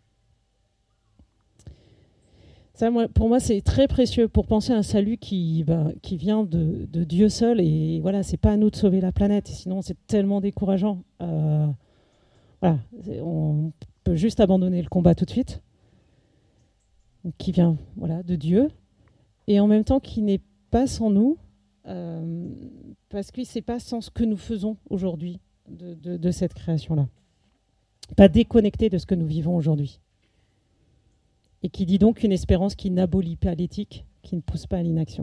Ça, moi, pour moi, c'est très précieux pour penser à un salut qui, bah, qui vient de, de Dieu seul. Et voilà, c'est pas à nous de sauver la planète, sinon c'est tellement décourageant. Euh, voilà, on peut juste abandonner le combat tout de suite. Donc, qui vient voilà, de Dieu, et en même temps qui n'est pas sans nous, euh, parce que c'est pas sans ce que nous faisons aujourd'hui de, de, de cette création-là. Pas déconnecté de ce que nous vivons aujourd'hui. Et qui dit donc une espérance qui n'abolit pas l'éthique, qui ne pousse pas à l'inaction.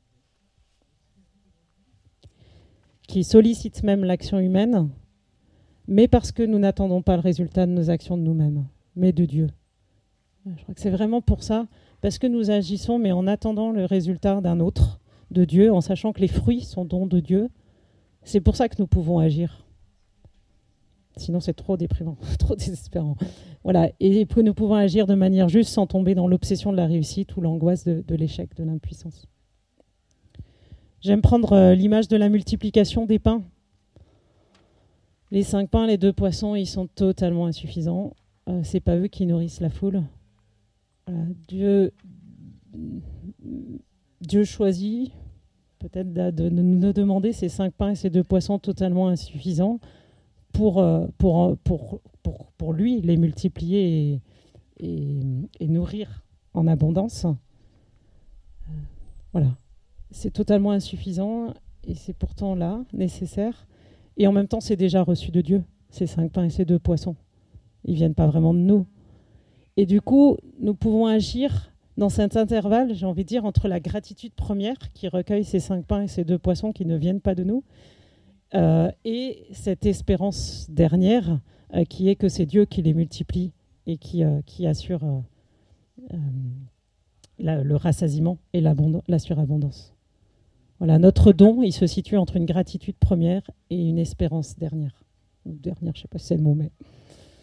Qui sollicite même l'action humaine, mais parce que nous n'attendons pas le résultat de nos actions de nous-mêmes, mais de Dieu. Je crois que c'est vraiment pour ça, parce que nous agissons, mais en attendant le résultat d'un autre, de Dieu, en sachant que les fruits sont dons de Dieu. C'est pour ça que nous pouvons agir. Sinon, c'est trop déprimant, trop désespérant. Voilà. Et que nous pouvons agir de manière juste sans tomber dans l'obsession de la réussite ou l'angoisse de, de l'échec, de l'impuissance. J'aime prendre euh, l'image de la multiplication des pains. Les cinq pains, les deux poissons, ils sont totalement insuffisants. Euh, c'est pas eux qui nourrissent la foule. Voilà. Dieu, Dieu choisit peut-être de, de, de nous demander ces cinq pains et ces deux poissons totalement insuffisants pour, euh, pour, pour, pour, pour lui les multiplier et, et, et nourrir en abondance. Euh, voilà. C'est totalement insuffisant et c'est pourtant là, nécessaire. Et en même temps, c'est déjà reçu de Dieu, ces cinq pains et ces deux poissons. Ils ne viennent pas vraiment de nous. Et du coup, nous pouvons agir dans cet intervalle, j'ai envie de dire, entre la gratitude première qui recueille ces cinq pains et ces deux poissons qui ne viennent pas de nous, euh, et cette espérance dernière euh, qui est que c'est Dieu qui les multiplie et qui, euh, qui assure euh, euh, la, le rassasiement et la surabondance. Voilà, notre don, il se situe entre une gratitude première et une espérance dernière. Ou dernière, je ne sais pas si c'est le mot, mais...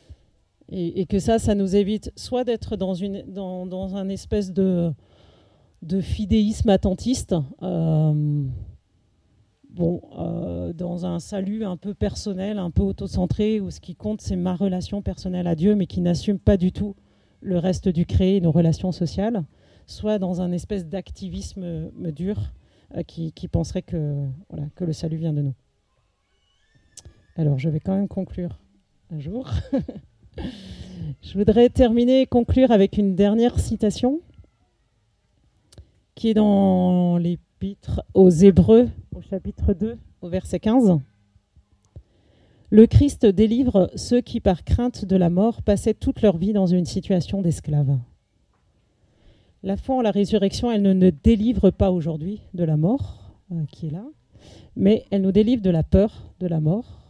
Et, et que ça, ça nous évite soit d'être dans, une, dans, dans un espèce de, de fidéisme attentiste, euh, bon, euh, dans un salut un peu personnel, un peu autocentré, où ce qui compte, c'est ma relation personnelle à Dieu, mais qui n'assume pas du tout le reste du créé, nos relations sociales, soit dans un espèce d'activisme euh, dur euh, qui, qui penserait que, voilà, que le salut vient de nous. Alors, je vais quand même conclure un jour. Je voudrais terminer et conclure avec une dernière citation qui est dans l'Épître aux Hébreux, au chapitre deux, au verset quinze. Le Christ délivre ceux qui, par crainte de la mort, passaient toute leur vie dans une situation d'esclave. La foi en la résurrection, elle ne nous délivre pas aujourd'hui de la mort, euh, qui est là, mais elle nous délivre de la peur de la mort.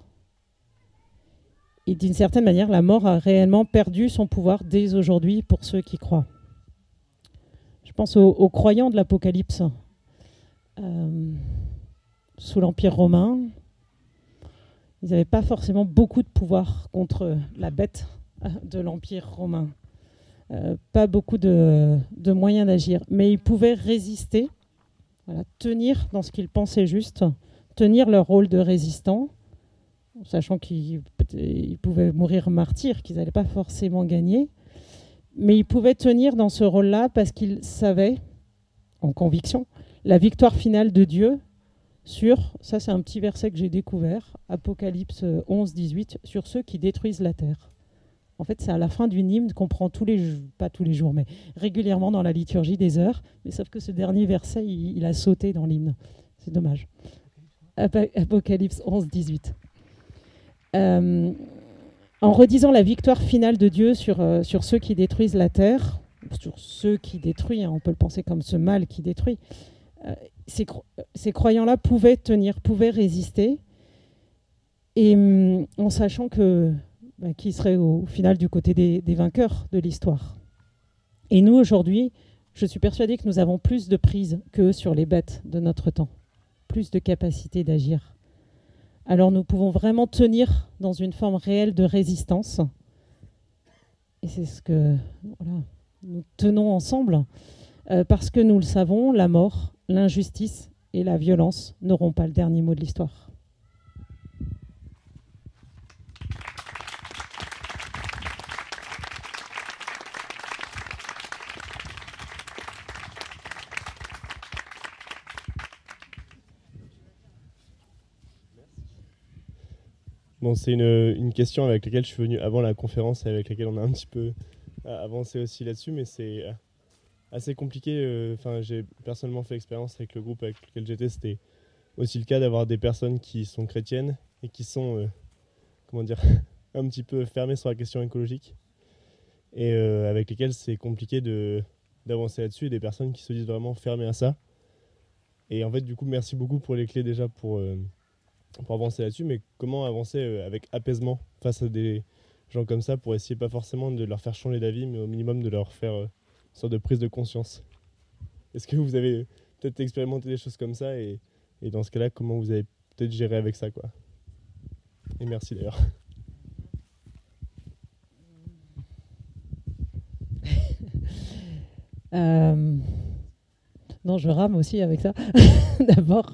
Et d'une certaine manière, la mort a réellement perdu son pouvoir dès aujourd'hui pour ceux qui croient. Je pense aux, aux croyants de l'Apocalypse. Euh, sous l'Empire romain, ils n'avaient pas forcément beaucoup de pouvoir contre la bête de l'Empire romain. Euh, pas beaucoup de, de moyens d'agir. Mais ils pouvaient résister, voilà, tenir dans ce qu'ils pensaient juste, tenir leur rôle de résistant, sachant qu'ils ils pouvaient mourir martyrs, qu'ils n'allaient pas forcément gagner. Mais ils pouvaient tenir dans ce rôle-là parce qu'ils savaient, en conviction, la victoire finale de Dieu sur, ça c'est un petit verset que j'ai découvert, Apocalypse onze, dix-huit, sur ceux qui détruisent la terre. En fait, c'est à la fin d'une hymne qu'on prend tous les, pas tous les jours, mais régulièrement dans la liturgie des heures. Mais sauf que ce dernier verset, il, il a sauté dans l'hymne. C'est dommage. Apocalypse onze, dix-huit. Euh, en redisant la victoire finale de Dieu sur, euh, sur ceux qui détruisent la terre, sur ceux qui détruisent, hein, on peut le penser comme ce mal qui détruit, euh, ces, cro- ces croyants-là pouvaient tenir, pouvaient résister, et hum, en sachant que bah, qui serait au, au final du côté des, des vainqueurs de l'histoire. Et nous, aujourd'hui, je suis persuadée que nous avons plus de prise qu'eux sur les bêtes de notre temps, plus de capacité d'agir. Alors nous pouvons vraiment tenir dans une forme réelle de résistance. Et c'est ce que voilà, nous tenons ensemble, euh, parce que nous le savons, la mort, l'injustice et la violence n'auront pas le dernier mot de l'histoire. Bon, c'est une, une question avec laquelle je suis venu avant la conférence et avec laquelle on a un petit peu avancé aussi là-dessus, mais c'est assez compliqué. Enfin, j'ai personnellement fait expérience avec le groupe avec lequel j'étais. C'était aussi le cas d'avoir des personnes qui sont chrétiennes et qui sont, euh, comment dire, un petit peu fermées sur la question écologique et euh, avec lesquelles c'est compliqué de, d'avancer là-dessus, et des personnes qui se disent vraiment fermées à ça. Et en fait, du coup, merci beaucoup pour les clés déjà pour... Euh, pour avancer là-dessus, mais comment avancer avec apaisement face à des gens comme ça pour essayer pas forcément de leur faire changer d'avis, mais au minimum de leur faire une sorte de prise de conscience. Est-ce que vous avez peut-être expérimenté des choses comme ça, et, et dans ce cas-là, comment vous avez peut-être géré avec ça, quoi. Et merci d'ailleurs. euh... Non, je rame aussi avec ça, d'abord.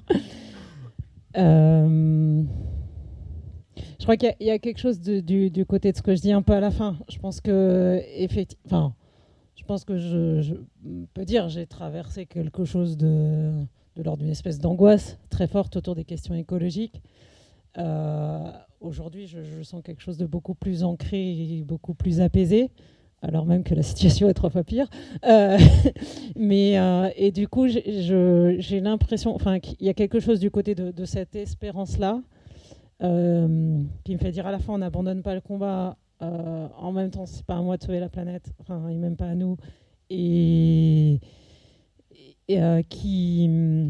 Euh, je crois qu'il y, y a quelque chose de, du, du côté de ce que je dis un peu à la fin. Je pense que, effectivement, enfin, je pense que je, je peux dire, j'ai traversé quelque chose de, de l'ordre d'une espèce d'angoisse très forte autour des questions écologiques. Euh, aujourd'hui, je, je sens quelque chose de beaucoup plus ancré et beaucoup plus apaisé, alors même que la situation est trois fois pire. Euh, mais, euh, et du coup, j'ai, je, j'ai l'impression, enfin, qu'il y a quelque chose du côté de, de cette espérance-là euh, qui me fait dire à la fin, on n'abandonne pas le combat. Euh, en même temps, c'est pas à moi de sauver la planète, enfin, et même pas à nous. Et, et euh, qui,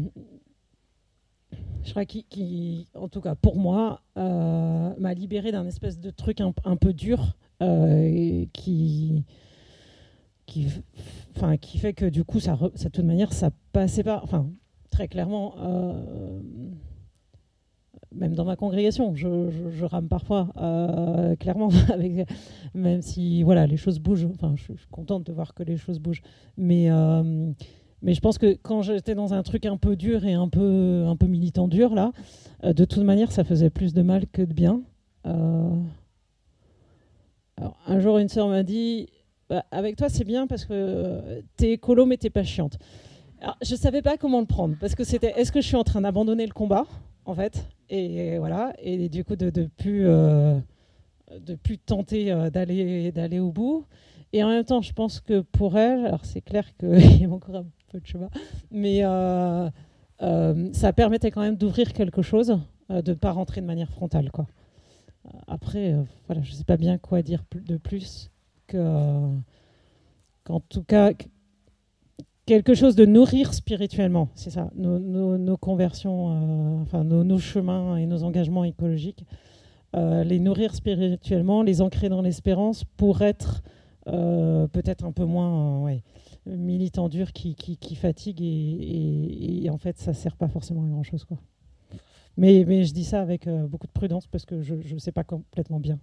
je crois, qui, qui, en tout cas pour moi, euh, m'a libéré d'un espèce de truc un, un peu dur. Euh, qui, qui, enfin, qui fait que du coup, ça, re, ça, de toute manière, ça passait pas. Enfin, très clairement, euh, même dans ma congrégation, je, je, je rame parfois, euh, clairement, avec, même si voilà, les choses bougent. Enfin, je, je suis contente de voir que les choses bougent. Mais, euh, Mais je pense que quand j'étais dans un truc un peu dur et un peu, un peu militant dur, là, euh, de toute manière, ça faisait plus de mal que de bien. Euh... Alors, un jour, une sœur m'a dit bah, avec toi, c'est bien parce que euh, t'es écolo, mais t'es pas chiante. Alors, je savais pas comment le prendre parce que c'était est-ce que je suis en train d'abandonner le combat, en fait, et voilà, et du coup, de, de plus. Euh, de plus tenter euh, d'aller, d'aller au bout. Et en même temps, je pense que pour elle, alors c'est clair qu'il y a encore un peu de chemin, mais euh, euh, ça permettait quand même d'ouvrir quelque chose, euh, de ne pas rentrer de manière frontale, quoi. Après, euh, voilà, je ne sais pas bien quoi dire de plus que, euh, qu'en tout cas, quelque chose de nourrir spirituellement, c'est ça, nos, nos, nos conversions, euh, enfin nos, nos chemins et nos engagements écologiques. Euh, les nourrir spirituellement, les ancrer dans l'espérance pour être euh, peut-être un peu moins euh, ouais, militant dur qui, qui, qui fatigue et, et, et en fait ça ne sert pas forcément à grand chose, quoi. Mais, mais je dis ça avec euh, beaucoup de prudence parce que je ne sais pas complètement bien.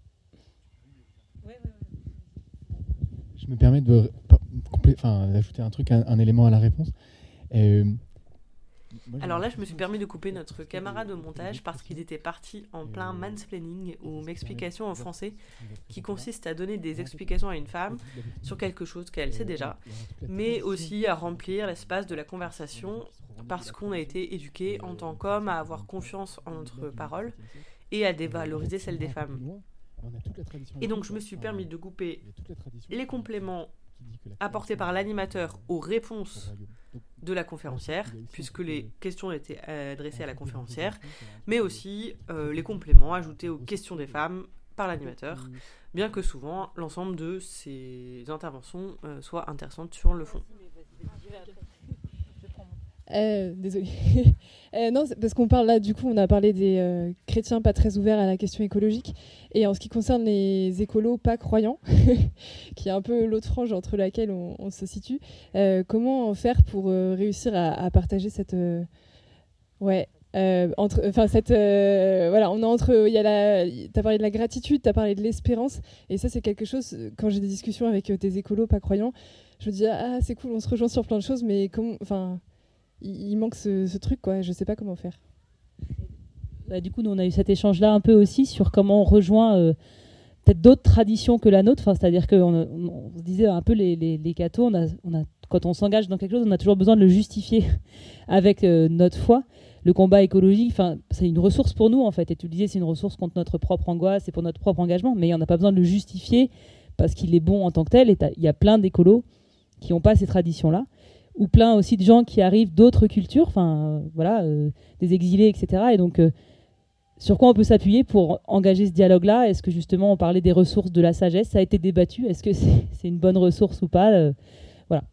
Je me permets de enfin, d'ajouter un truc, un, un élément à la réponse. Euh, Alors là, je me suis permis de couper notre camarade au montage parce qu'il était parti en plein mansplaining ou m'explication en français qui consiste à donner des explications à une femme sur quelque chose qu'elle sait déjà, mais aussi à remplir l'espace de la conversation parce qu'on a été éduqué en tant qu'homme à avoir confiance en notre parole et à dévaloriser celle des femmes. Et donc je me suis permis de couper les compléments apportés par l'animateur aux réponses de la conférencière, puisque les questions étaient adressées à la conférencière, mais aussi euh, les compléments ajoutés aux questions des femmes par l'animateur, bien que souvent l'ensemble de ces interventions euh, soient intéressantes sur le fond. Euh, désolée. euh, non, c'est parce qu'on parle là, du coup, on a parlé des euh, chrétiens pas très ouverts à la question écologique. Et en ce qui concerne les écolos pas croyants, qui est un peu l'autre frange entre laquelle on, on se situe, euh, comment faire pour euh, réussir à, à partager cette. Euh, ouais. Euh, entre, enfin cette, euh, voilà, on est entre, il y a la, t'as parlé de la gratitude, t'as parlé de l'espérance, et ça c'est quelque chose. Quand j'ai des discussions avec euh, des écolos pas croyants, je me dis ah c'est cool, on se rejoint sur plein de choses, mais comment, enfin. Il manque ce, ce truc, quoi. Je ne sais pas comment faire. Bah, du coup, nous, on a eu cet échange-là un peu aussi sur comment on rejoint euh, peut-être d'autres traditions que la nôtre. Enfin, c'est-à-dire qu'on on, on se disait un peu les, les, les cathos, on a, on a, quand on s'engage dans quelque chose, on a toujours besoin de le justifier avec euh, notre foi. Le combat écologique, c'est une ressource pour nous, en fait. Et tu le disais, c'est une ressource contre notre propre angoisse et pour notre propre engagement. Mais on n'a pas besoin de le justifier parce qu'il est bon en tant que tel. Et il y a plein d'écolos qui n'ont pas ces traditions-là. Ou plein aussi de gens qui arrivent d'autres cultures, enfin euh, voilà, euh, des exilés, et cetera. Et donc, euh, sur quoi on peut s'appuyer pour engager ce dialogue-là ? Est-ce que justement on parlait des ressources de la sagesse ? Ça a été débattu. Est-ce que c'est, c'est une bonne ressource ou pas ? euh, Voilà.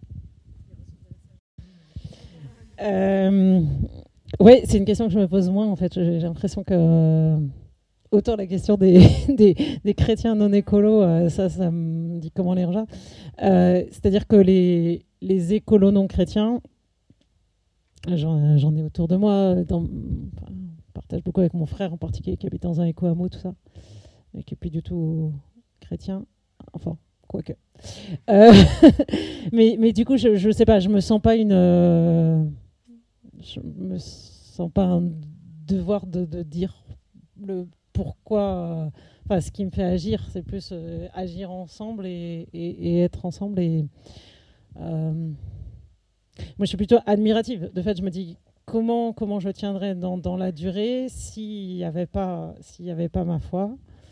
Euh, oui, c'est une question que je me pose moins en fait. J'ai, j'ai l'impression que euh, autant la question des, des, des chrétiens non écolos, euh, ça, ça me dit comment les rejoindre. Euh, c'est-à-dire que les Les écolos non chrétiens, j'en, j'en ai autour de moi, dans, enfin, je partage beaucoup avec mon frère en particulier qui habite dans un éco-hameau, tout ça, mais qui n'est plus du tout chrétien, enfin, quoique. Euh, mais, mais du coup, je ne sais pas, je me sens pas une... Euh, je me sens pas un devoir de, de dire le pourquoi... Enfin, ce qui me fait agir, c'est plus euh, agir ensemble et, et, et être ensemble et... Euh, moi, je suis plutôt admirative. De fait, je me dis comment comment je tiendrais dans, dans la durée s'il n'y avait pas s'il y avait pas ma foi,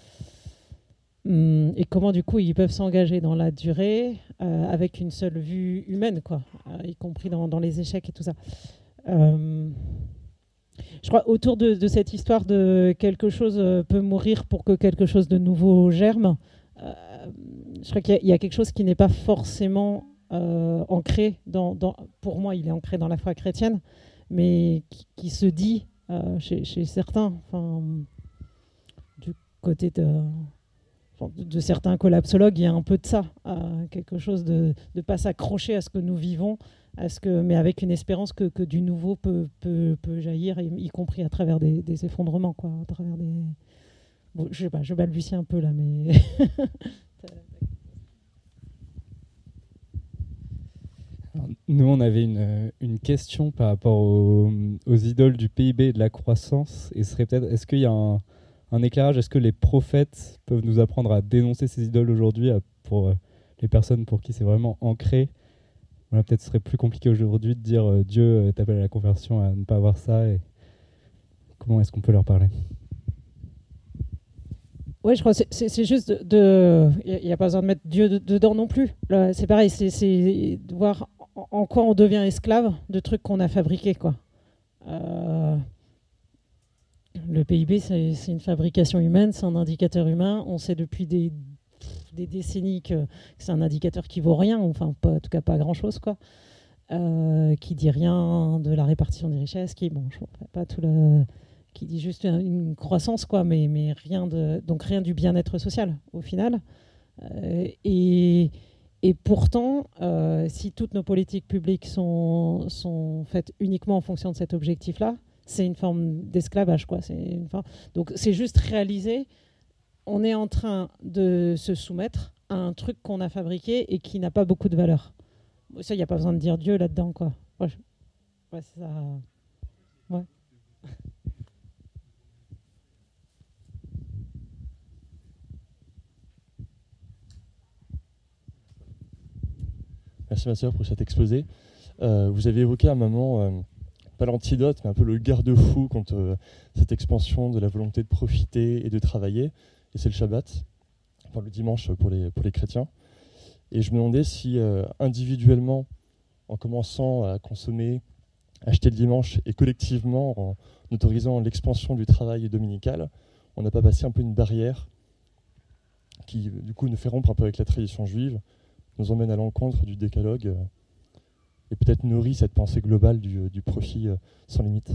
hum, et comment du coup ils peuvent s'engager dans la durée euh, avec une seule vue humaine, quoi, euh, y compris dans, dans les échecs et tout ça. Euh, je crois autour de, de cette histoire de quelque chose peut mourir pour que quelque chose de nouveau germe. Euh, je crois qu'il y a, il y a quelque chose qui n'est pas forcément Euh, ancré dans, dans, pour moi il est ancré dans la foi chrétienne, mais qui, qui se dit euh, chez, chez certains, enfin, du côté de, enfin, de, de certains collapsologues, il y a un peu de ça, euh, quelque chose de ne pas s'accrocher à ce que nous vivons, à ce que, mais avec une espérance que, que du nouveau peut, peut, peut jaillir, y, y compris à travers des, des effondrements, quoi, à travers des... Bon, je sais pas, je balbutie un peu là, mais... Alors, nous, on avait une, une question par rapport aux, aux idoles du P I B et de la croissance. Et ce serait peut-être, est-ce qu'il y a un, un éclairage? Est-ce que les prophètes peuvent nous apprendre à dénoncer ces idoles aujourd'hui à, pour euh, les personnes pour qui c'est vraiment ancré? Voilà, peut-être ce serait plus compliqué aujourd'hui de dire euh, Dieu euh, t'appelle à la conversion à ne pas avoir ça. Et comment est-ce qu'on peut leur parler? Oui, je crois que c'est- c'est c'est juste de. Il n'y a pas besoin de mettre Dieu de- dedans non plus. Là, c'est pareil, c'est c'est de voir en, en quoi on devient esclave de trucs qu'on a fabriqués, quoi. Euh, le P I B, c'est c'est une fabrication humaine, c'est un indicateur humain. On sait depuis des, des décennies que c'est un indicateur qui vaut rien, enfin, pas, en tout cas pas grand-chose, quoi. Euh, qui dit rien de la répartition des richesses, qui, bon, je vois pas tout le qui dit juste une, une croissance, quoi, mais, mais rien de, donc rien du bien-être social au final. Euh, et, et pourtant, euh, si toutes nos politiques publiques sont, sont faites uniquement en fonction de cet objectif-là, c'est une forme d'esclavage, quoi. C'est une forme... Donc c'est juste réaliser, on est en train de se soumettre à un truc qu'on a fabriqué et qui n'a pas beaucoup de valeur. Ça, il n'y a pas besoin de dire Dieu là-dedans, quoi. Ouais, je- ouais, c'est ça. Ouais. Merci ma sœur pour cet exposé. Euh, vous avez évoqué à un moment, euh, pas l'antidote, mais un peu le garde-fou contre euh, cette expansion de la volonté de profiter et de travailler. Et c'est le Shabbat, enfin le dimanche pour les, pour les chrétiens. Et je me demandais si euh, individuellement, en commençant à consommer, acheter le dimanche, et collectivement, en autorisant l'expansion du travail dominical, on n'a pas passé un peu une barrière qui, du coup, nous fait rompre un peu avec la tradition juive, nous emmène à l'encontre du décalogue euh, et peut-être nourrit cette pensée globale du, euh, du profit euh, sans limite.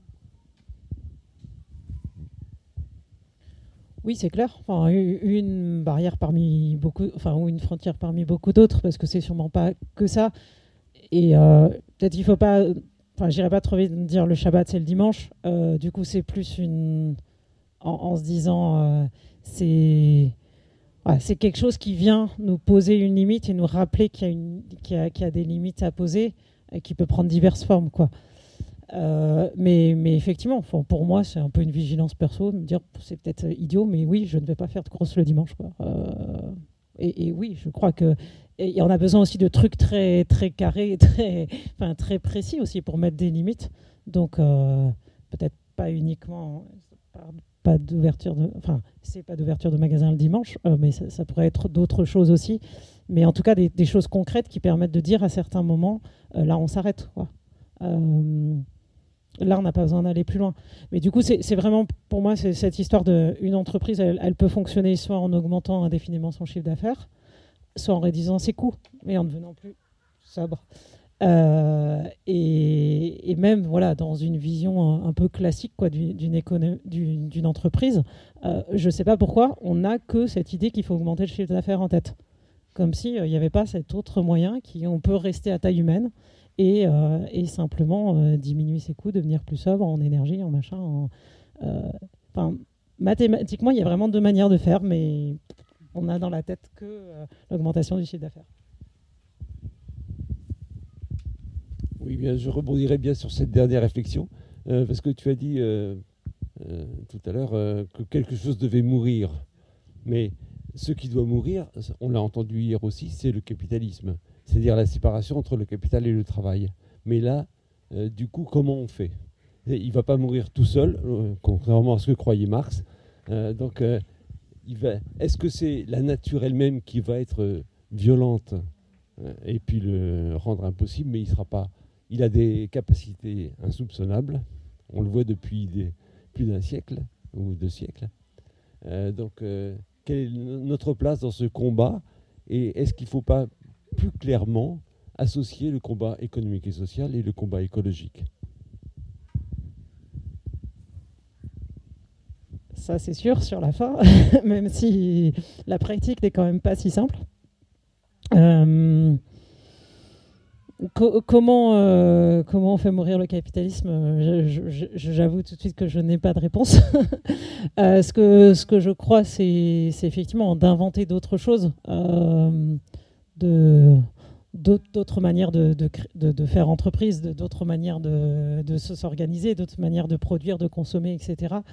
Oui, c'est clair. Enfin, u- une barrière parmi beaucoup, enfin, ou une frontière parmi beaucoup d'autres, parce que c'est sûrement pas que ça. Et euh, peut-être il faut pas, enfin, j'irais pas trop vite de dire le Shabbat c'est le dimanche. Euh, du coup, c'est plus une, en, en se disant, euh, c'est, ouais, c'est quelque chose qui vient nous poser une limite et nous rappeler qu'il y a une, qu'il y a, qu'il y a des limites à poser et qui peut prendre diverses formes, quoi. Euh, mais, mais effectivement, enfin, pour moi, c'est un peu une vigilance perso, de me dire c'est peut-être idiot, mais oui, je ne vais pas faire de course le dimanche, quoi. Euh, et, et oui, je crois que et on a besoin aussi de trucs très très carrés, très, enfin, très précis aussi pour mettre des limites. Donc euh, peut-être pas uniquement pas, pas d'ouverture, de, enfin c'est pas d'ouverture de magasin le dimanche, euh, mais ça, ça pourrait être d'autres choses aussi. Mais en tout cas des, des choses concrètes qui permettent de dire à certains moments, euh, là on s'arrête, quoi. Euh, Là, on n'a pas besoin d'aller plus loin. Mais du coup, c'est c'est vraiment, pour moi, c'est cette histoire d'une entreprise, elle, elle peut fonctionner soit en augmentant indéfiniment son chiffre d'affaires, soit en réduisant ses coûts, et en devenant plus sobre. Euh, et, et même, voilà, dans une vision un, un peu classique, quoi, d'une d'une écono- d'une- d'une entreprise, euh, je ne sais pas pourquoi, on n'a que cette idée qu'il faut augmenter le chiffre d'affaires en tête. Comme s'il n'y avait pas cet autre moyen qui, on peut rester à taille humaine, et, euh, et simplement euh, diminuer ses coûts, devenir plus sobre en énergie, en machin. en, euh, Enfin, mathématiquement, il y a vraiment deux manières de faire, mais on a dans la tête que euh, l'augmentation du chiffre d'affaires. Oui, bien, je rebondirai bien sur cette dernière réflexion, euh, parce que tu as dit euh, euh, tout à l'heure euh, que quelque chose devait mourir. Mais ce qui doit mourir, on l'a entendu hier aussi, c'est le capitalisme. C'est-à-dire la séparation entre le capital et le travail. Mais là, euh, du coup, comment on fait? Il ne va pas mourir tout seul, euh, contrairement à ce que croyait Marx. Euh, donc, euh, il va... est-ce que c'est la nature elle-même qui va être euh, violente euh, et puis le rendre impossible, mais il sera pas... Il a des capacités insoupçonnables. On le voit depuis des... plus d'un siècle ou deux siècles. Euh, donc, euh, quelle est notre place dans ce combat? Et est-ce qu'il ne faut pas plus clairement associer le combat économique et social et le combat écologique? Ça, c'est sûr, sur la fin, même si la pratique n'est quand même pas si simple. Euh, co comment, euh, comment on fait mourir le capitalisme? J'avoue tout de suite que je n'ai pas de réponse. euh, ce, que, ce que je crois, c'est effectivement d'inventer d'autres choses. Euh, de, d'autres manières de, de, de, de faire entreprise, d'autres manières de, de s'organiser, d'autres manières de produire, de consommer, et cetera.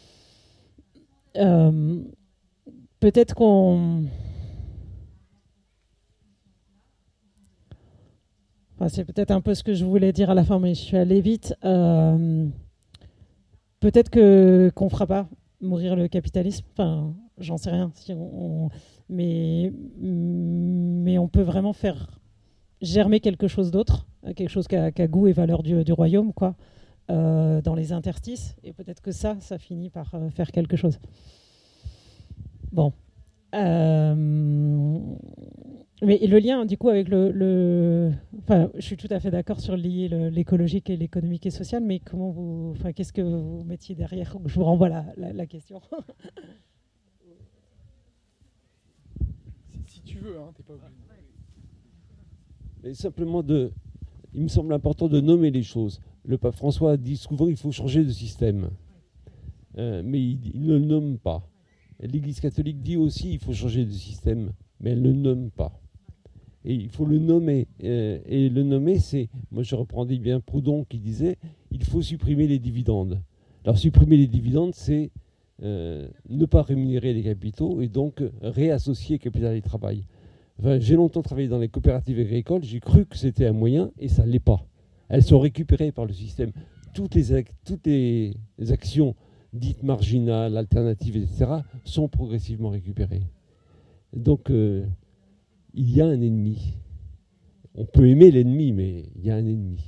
Euh, peut-être qu'on... Enfin, c'est peut-être un peu ce que je voulais dire à la fin, mais je suis allée vite. Euh, peut-être que, qu'on ne fera pas mourir le capitalisme. Enfin, j'en sais rien. Si on, on, mais, mais on peut vraiment faire germer quelque chose d'autre, quelque chose qui a, qui a goût et valeur du, du royaume, quoi, euh, dans les interstices. Et peut-être que ça, ça finit par euh, faire quelque chose. Bon. Euh, mais le lien, du coup, avec le... le enfin, je suis tout à fait d'accord sur lier le, l'écologique et l'économique et social, mais comment vous... Enfin, qu'est-ce que vous mettiez derrière ? Je vous renvoie la, la, la question. si, si tu veux, hein, t'es pas obligé. Mais simplement, de, il me semble important de nommer les choses. Le pape François dit souvent qu'il faut changer de système. Euh, mais il, il ne le nomme pas. L'Église catholique dit aussi qu'il faut changer de système, mais elle ne le nomme pas. Et il faut le nommer. Euh, et le nommer, c'est, moi je reprendais bien Proudhon qui disait, il faut supprimer les dividendes. Alors supprimer les dividendes, c'est euh, ne pas rémunérer les capitaux et donc réassocier capital et travail. Enfin, j'ai longtemps travaillé dans les coopératives agricoles, j'ai cru que c'était un moyen et ça ne l'est pas. Elles sont récupérées par le système. Toutes les, ac- toutes les actions dites marginales, alternatives, et cetera, sont progressivement récupérées. Donc, euh, il y a un ennemi. On peut aimer l'ennemi, mais il y a un ennemi.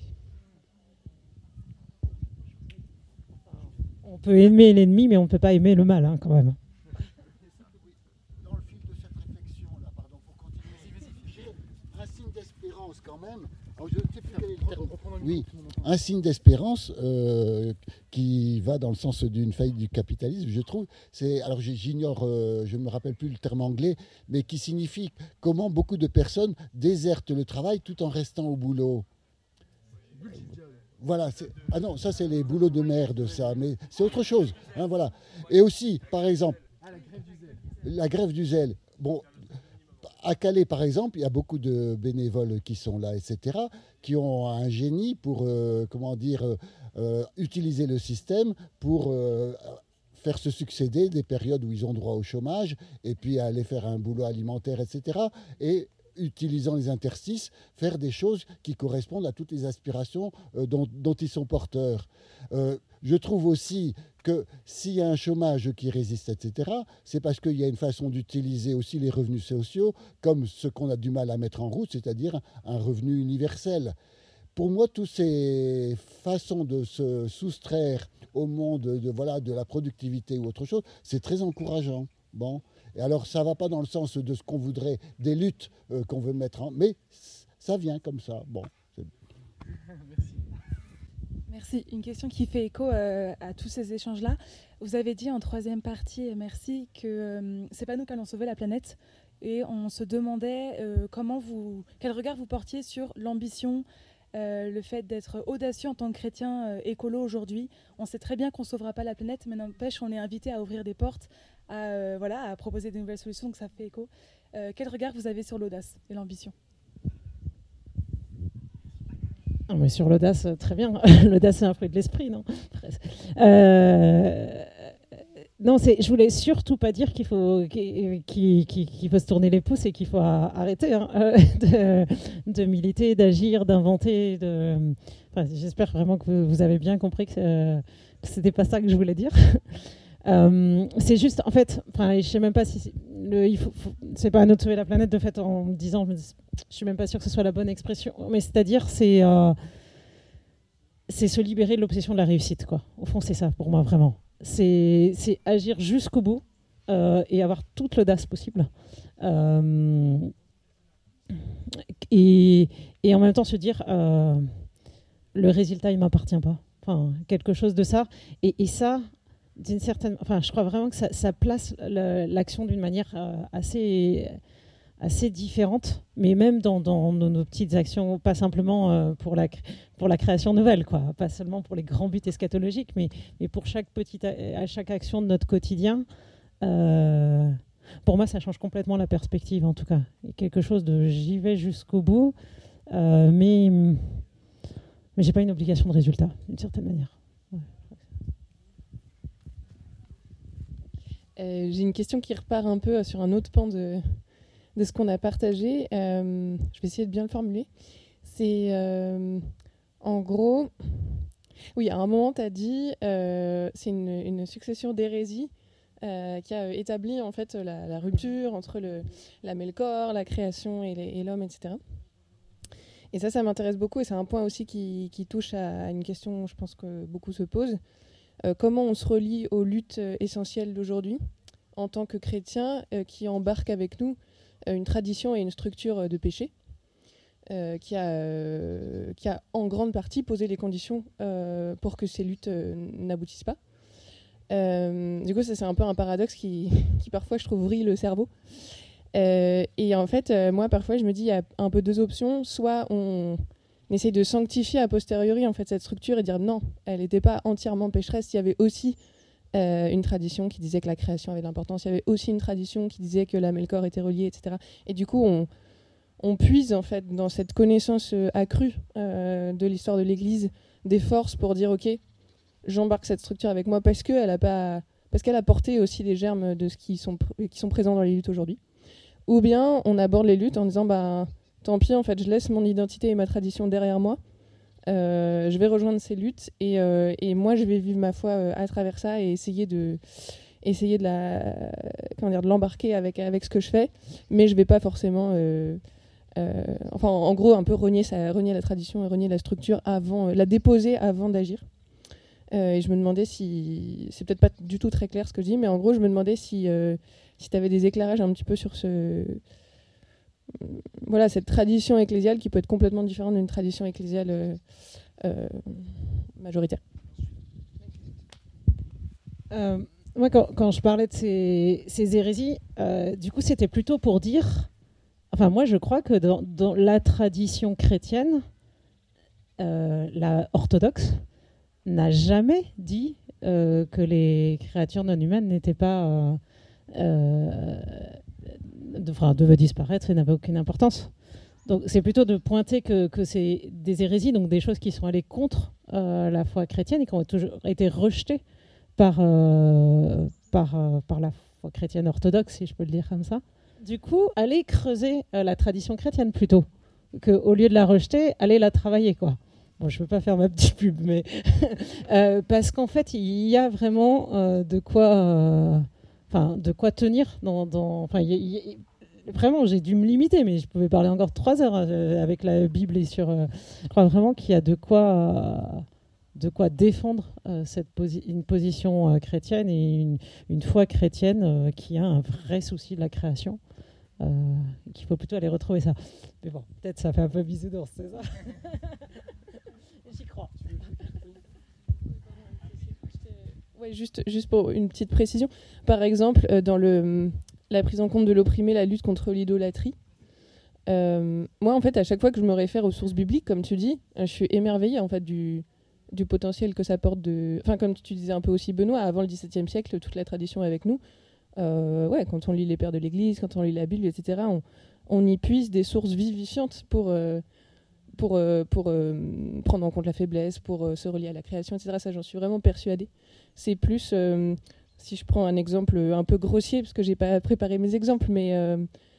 On peut aimer l'ennemi, mais on ne peut pas aimer le mal, hein, quand même. Dans le fil de cette réflexion-là, pardon, pour continuer, un signe d'espérance quand même. Alors, je ne sais plus quel est le terme. Oui, un signe d'espérance euh, qui va dans le sens d'une faillite du capitalisme, je trouve. C'est, alors j'ignore, euh, je ne me rappelle plus le terme anglais, mais qui signifie comment beaucoup de personnes désertent le travail tout en restant au boulot. Voilà, c'est, ah non, ça c'est les boulots de merde, ça, mais c'est autre chose. Hein, voilà. Et aussi, par exemple, la grève du zèle. Bon, à Calais, par exemple, il y a beaucoup de bénévoles qui sont là, et cetera, qui ont un génie pour, euh, comment dire, euh, utiliser le système pour euh, faire se succéder des périodes où ils ont droit au chômage, et puis aller faire un boulot alimentaire, et cetera. Et utilisant les interstices, faire des choses qui correspondent à toutes les aspirations euh, dont, dont ils sont porteurs. Euh, je trouve aussi que s'il y a un chômage qui résiste, et cetera, c'est parce qu'il y a une façon d'utiliser aussi les revenus sociaux comme ce qu'on a du mal à mettre en route, c'est-à-dire un revenu universel. Pour moi, toutes ces façons de se soustraire au monde de, voilà, de la productivité ou autre chose, c'est très encourageant. Bon. Et alors, ça ne va pas dans le sens de ce qu'on voudrait, des luttes euh, qu'on veut mettre en... Mais ça vient comme ça. Bon. Merci. Merci. Une question qui fait écho euh, à tous ces échanges-là. Vous avez dit en troisième partie, merci, que euh, ce n'est pas nous qui allons sauver la planète. Et on se demandait euh, comment vous, quel regard vous portiez sur l'ambition, euh, le fait d'être audacieux en tant que chrétien euh, écolo aujourd'hui. On sait très bien qu'on ne sauvera pas la planète, mais n'empêche, on est invité à ouvrir des portes, à, euh, voilà, à proposer de nouvelles solutions, donc ça fait écho. Euh, quel regard vous avez sur l'audace et l'ambition ? Non, mais sur l'audace, très bien. L'audace, c'est un fruit de l'esprit, non ? euh, Non, c'est, je voulais surtout pas dire qu'il faut, qu'il, qu'il, qu'il faut se tourner les pouces et qu'il faut arrêter hein, de, de militer, d'agir, d'inventer. De... Enfin, j'espère vraiment que vous, vous avez bien compris que, euh, que c'était pas ça que je voulais dire. Euh, c'est juste, en fait, enfin, je sais même pas si c'est, le, il faut, faut, c'est pas à nous de sauver la planète de fait en me disant, je, je suis même pas sûre que ce soit la bonne expression, mais c'est-à-dire c'est euh, c'est se libérer de l'obsession de la réussite, quoi. Au fond, c'est ça pour moi vraiment. C'est, c'est agir jusqu'au bout euh, et avoir toute l'audace possible. Euh, et, et en même temps se dire, euh, le résultat, il m'appartient pas. Enfin, quelque chose de ça. Et, et ça. D'une certaine, enfin, je crois vraiment que ça, ça place le, l'action d'une manière euh, assez, assez différente, mais même dans, dans nos, nos petites actions, pas simplement euh, pour, la, pour la création nouvelle, quoi, pas seulement pour les grands buts eschatologiques, mais, mais pour chaque petite, à chaque action de notre quotidien, euh, Pour moi, ça change complètement la perspective, en tout cas. Il y a quelque chose de j'y vais jusqu'au bout, euh, mais, mais j'ai pas une obligation de résultat, d'une certaine manière. Ouais. Euh, j'ai une question qui repart un peu sur un autre pan de, de ce qu'on a partagé. Euh, je vais essayer de bien le formuler. C'est euh, en gros, oui, à un moment, tu as dit, euh, c'est une, une succession d'hérésies euh, qui a établi en fait la, la rupture entre le, la Melkor, la création et, les, et l'homme, et cetera. Et ça, ça m'intéresse beaucoup et c'est un point aussi qui, qui touche à, à une question, je pense que beaucoup se posent. Euh, comment on se relie aux luttes euh, essentielles d'aujourd'hui en tant que chrétien euh, qui embarque avec nous euh, une tradition et une structure euh, de péché euh, qui, a, euh, qui a en grande partie posé les conditions euh, pour que ces luttes euh, n'aboutissent pas. Euh, du coup, ça c'est un peu un paradoxe qui, qui parfois je trouve vrille le cerveau. Euh, et en fait, euh, moi parfois je me dis il y a un peu deux options. Soit on On essaye de sanctifier a posteriori en fait, cette structure et dire non, elle n'était pas entièrement pécheresse. Il y avait aussi euh, une tradition qui disait que la création avait de l'importance. Il y avait aussi une tradition qui disait que la Melkor était reliée, et cetera. Et du coup, on, on puise en fait, dans cette connaissance euh, accrue euh, de l'histoire de l'Église des forces pour dire ok, j'embarque cette structure avec moi parce qu'elle a, pas, parce qu'elle a porté aussi les germes de ce qui sont, qui sont présents dans les luttes aujourd'hui. Ou bien on aborde les luttes en disant bah, tant pis, en fait, je laisse mon identité et ma tradition derrière moi. Euh, je vais rejoindre ces luttes et, euh, et moi, je vais vivre ma foi euh, à travers ça et essayer de, essayer de, la, comment dire, de l'embarquer avec, avec ce que je fais. Mais je ne vais pas forcément... Euh, euh, enfin, en gros, un peu renier, ça, renier la tradition et renier la structure avant, euh, la déposer avant d'agir. Euh, et je me demandais si... C'est peut-être pas du tout très clair ce que je dis, mais en gros, je me demandais si, euh, si tu avais des éclairages un petit peu sur ce... Voilà, cette tradition ecclésiale qui peut être complètement différente d'une tradition ecclésiale euh, euh, majoritaire. Euh, moi, quand, quand je parlais de ces, ces hérésies, euh, du coup, c'était plutôt pour dire... Enfin, moi, je crois que dans, dans la tradition chrétienne, euh, la orthodoxe n'a jamais dit euh, que les créatures non humaines n'étaient pas... Euh, euh, de, enfin, devaient disparaître et n'avaient aucune importance. Donc c'est plutôt de pointer que, que c'est des hérésies, donc des choses qui sont allées contre euh, la foi chrétienne et qui ont toujours été rejetées par, euh, par, euh, par la foi chrétienne orthodoxe, si je peux le dire comme ça. Du coup, aller creuser euh, la tradition chrétienne plutôt, qu'au lieu de la rejeter, aller la travailler, quoi. Bon, je ne veux pas faire ma petite pub, mais euh, parce qu'en fait, il y a vraiment euh, de quoi... Euh, Enfin, de quoi tenir dans, dans enfin, y, y, vraiment, j'ai dû me limiter, mais je pouvais parler encore trois heures euh, avec la Bible et sur. Euh, je crois vraiment qu'il y a de quoi, euh, de quoi défendre euh, cette posi- une position euh, chrétienne et une, une foi chrétienne euh, qui a un vrai souci de la création. Euh, qu'il faut plutôt aller retrouver ça. Mais bon, peut-être ça fait un peu bisounours, c'est ça. J'y crois. Ouais, juste, juste pour une petite précision. Par exemple, euh, dans le, la prise en compte de l'opprimé, la lutte contre l'idolâtrie, euh, moi, en fait, à chaque fois que je me réfère aux sources bibliques, comme tu dis, euh, je suis émerveillée en fait, du, du potentiel que ça porte de... Enfin, comme tu disais un peu aussi, Benoît, avant le dix-septième siècle, toute la tradition est avec nous. Euh, ouais, quand on lit les pères de l'Église, quand on lit la Bible, et cetera, on, on y puise des sources vivifiantes pour... Euh, pour, euh, pour euh, prendre en compte la faiblesse, pour euh, se relier à la création, et cetera. Ça, j'en suis vraiment persuadée. C'est plus, euh, si je prends un exemple un peu grossier, parce que je n'ai pas préparé mes exemples, mais euh,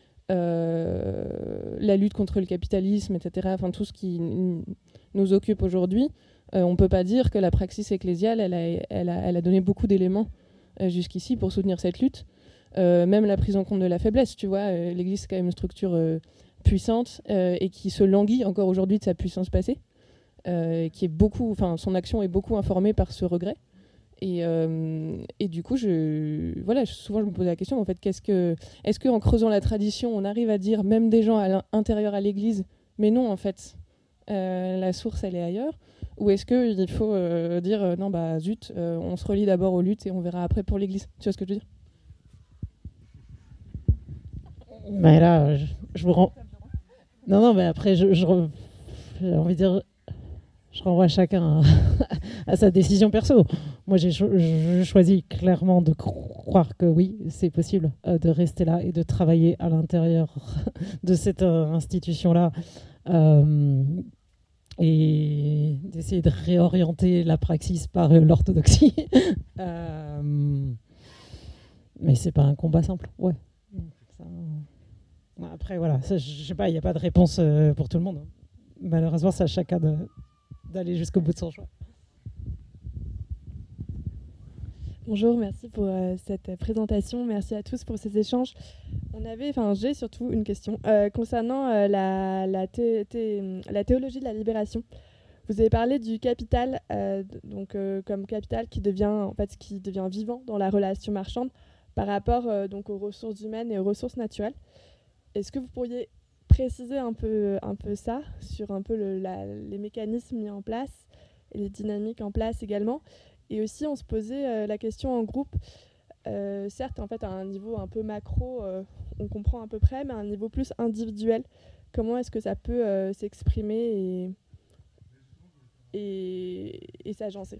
euh, la lutte contre le capitalisme, et cetera, enfin, tout ce qui n- nous occupe aujourd'hui, euh, on ne peut pas dire que la praxis ecclésiale, elle a, elle a, elle a donné beaucoup d'éléments euh, jusqu'ici pour soutenir cette lutte. Euh, même la prise en compte de la faiblesse, tu vois, euh, l'Église, c'est quand même une structure... Euh, puissante euh, et qui se languit encore aujourd'hui de sa puissance passée, euh, qui est beaucoup, enfin son action est beaucoup informée par ce regret. Et, euh, et du coup, je, voilà, souvent je me pose la question, en fait, qu'est-ce que, est-ce qu'en creusant la tradition, on arrive à dire, même des gens à l'intérieur à l'Église, mais non, en fait, euh, la source, elle est ailleurs, ou est-ce qu'il faut euh, dire, euh, non, bah zut, euh, on se relie d'abord aux luttes et on verra après pour l'Église. Tu vois ce que je veux dire? Mais là, je, je vous rends... Non, non, mais après, je, je, j'ai envie de dire, je renvoie chacun à, à sa décision perso. Moi, j'ai cho- je choisis clairement de croire que oui, c'est possible euh, de rester là et de travailler à l'intérieur de cette euh, institution-là. Euh, et d'essayer de réorienter la praxis par euh, l'orthodoxie. euh, mais c'est pas un combat simple, ouais. Ça... Après, voilà, ça, je sais pas, il n'y a pas de réponse euh, pour tout le monde. Malheureusement, c'est à chacun de, d'aller jusqu'au bout de son choix. Bonjour, merci pour euh, cette présentation, merci à tous pour ces échanges. On avait, enfin, j'ai surtout une question euh, concernant euh, la, la, thé- thé- la théologie de la libération. Vous avez parlé du capital, euh, donc euh, comme capital qui devient en fait qui devient vivant dans la relation marchande par rapport euh, donc aux ressources humaines et aux ressources naturelles. Est-ce que vous pourriez préciser un peu un peu ça sur un peu le, la, les mécanismes mis en place et les dynamiques en place également? Et aussi, on se posait euh, la question en groupe, euh, certes, en fait, à un niveau un peu macro, euh, on comprend à peu près, mais à un niveau plus individuel, comment est-ce que ça peut euh, s'exprimer et, et, et s'agencer?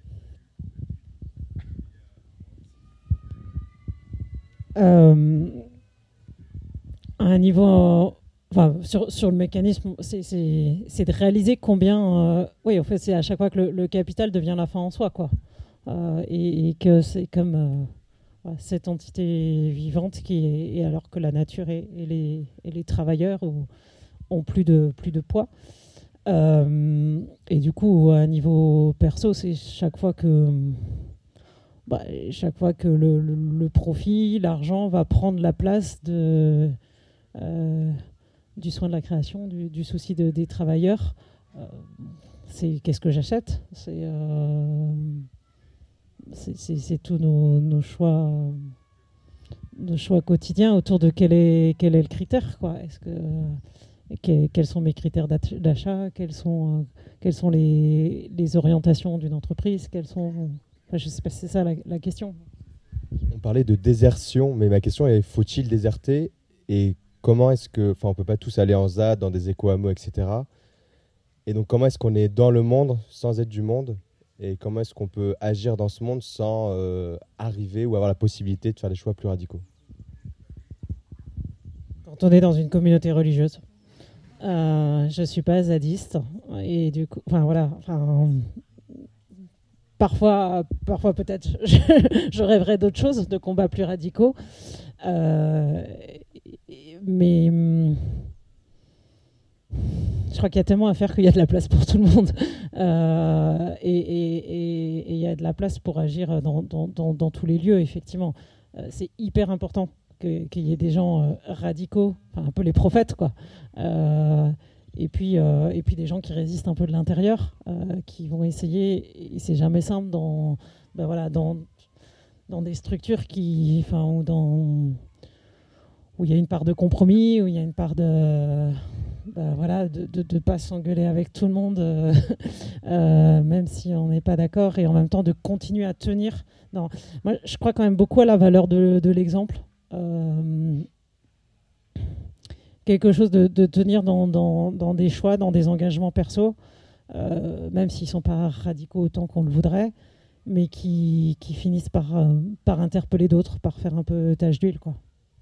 Euh, à un niveau... Enfin, sur, sur le mécanisme, c'est, c'est, c'est de réaliser combien... Euh, oui, en fait, c'est à chaque fois que le, le capital devient la fin en soi, quoi. Euh, et, et que c'est comme euh, voilà, cette entité vivante qui est, et alors que la nature et, et, les, et les travailleurs ont, ont plus de, plus de poids. Euh, et du coup, à un niveau perso, c'est chaque fois que, bah, chaque fois que le, le, le profit, l'argent va prendre la place de, euh, du soin de la création, du, du souci de, des travailleurs. Euh, c'est qu'est-ce que j'achète ? C'est... Euh, C'est, c'est, c'est tous nos, nos choix, nos choix quotidiens autour de quel est, quel est le critère, quoi. Est-ce que, que, quels sont mes critères d'achat, quelles sont, euh, quelles sont les, les orientations d'une entreprise, quelles sont, enfin, je sais pas si c'est ça la, la question. On parlait de désertion, mais ma question est, faut-il déserter et comment est-ce que, enfin, on peut pas tous aller en Z A D, dans des éco-hameaux, et cetera. Et donc, comment est-ce qu'on est dans le monde sans être du monde ? Et comment est-ce qu'on peut agir dans ce monde sans euh, arriver ou avoir la possibilité de faire des choix plus radicaux? Quand on est dans une communauté religieuse, euh, je ne suis pas zadiste. Et du coup, enfin voilà, enfin, parfois, parfois peut-être je, je rêverais d'autres choses, de combats plus radicaux. Euh, mais... Je crois qu'il y a tellement à faire qu'il y a de la place pour tout le monde. Euh, et, et, et, et il y a de la place pour agir dans, dans, dans, dans tous les lieux, effectivement. Euh, c'est hyper important que, qu'il y ait des gens euh, radicaux, enfin, un peu les prophètes, quoi. Euh, et, puis, euh, et puis des gens qui résistent un peu de l'intérieur, euh, qui vont essayer, et c'est jamais simple, dans, ben voilà, dans, dans des structures qui, enfin, ou dans, où il y a une part de compromis, où il y a une part de... Bah voilà, de ne pas s'engueuler avec tout le monde, euh, euh, même si on n'est pas d'accord, et en même temps de continuer à tenir. Non, moi, je crois quand même beaucoup à la valeur de, de l'exemple. Euh, quelque chose de, de tenir dans, dans, dans des choix, dans des engagements perso, euh, même s'ils ne sont pas radicaux autant qu'on le voudrait, mais qui, qui finissent par, euh, par interpeller d'autres, par faire un peu tache d'huile, quoi.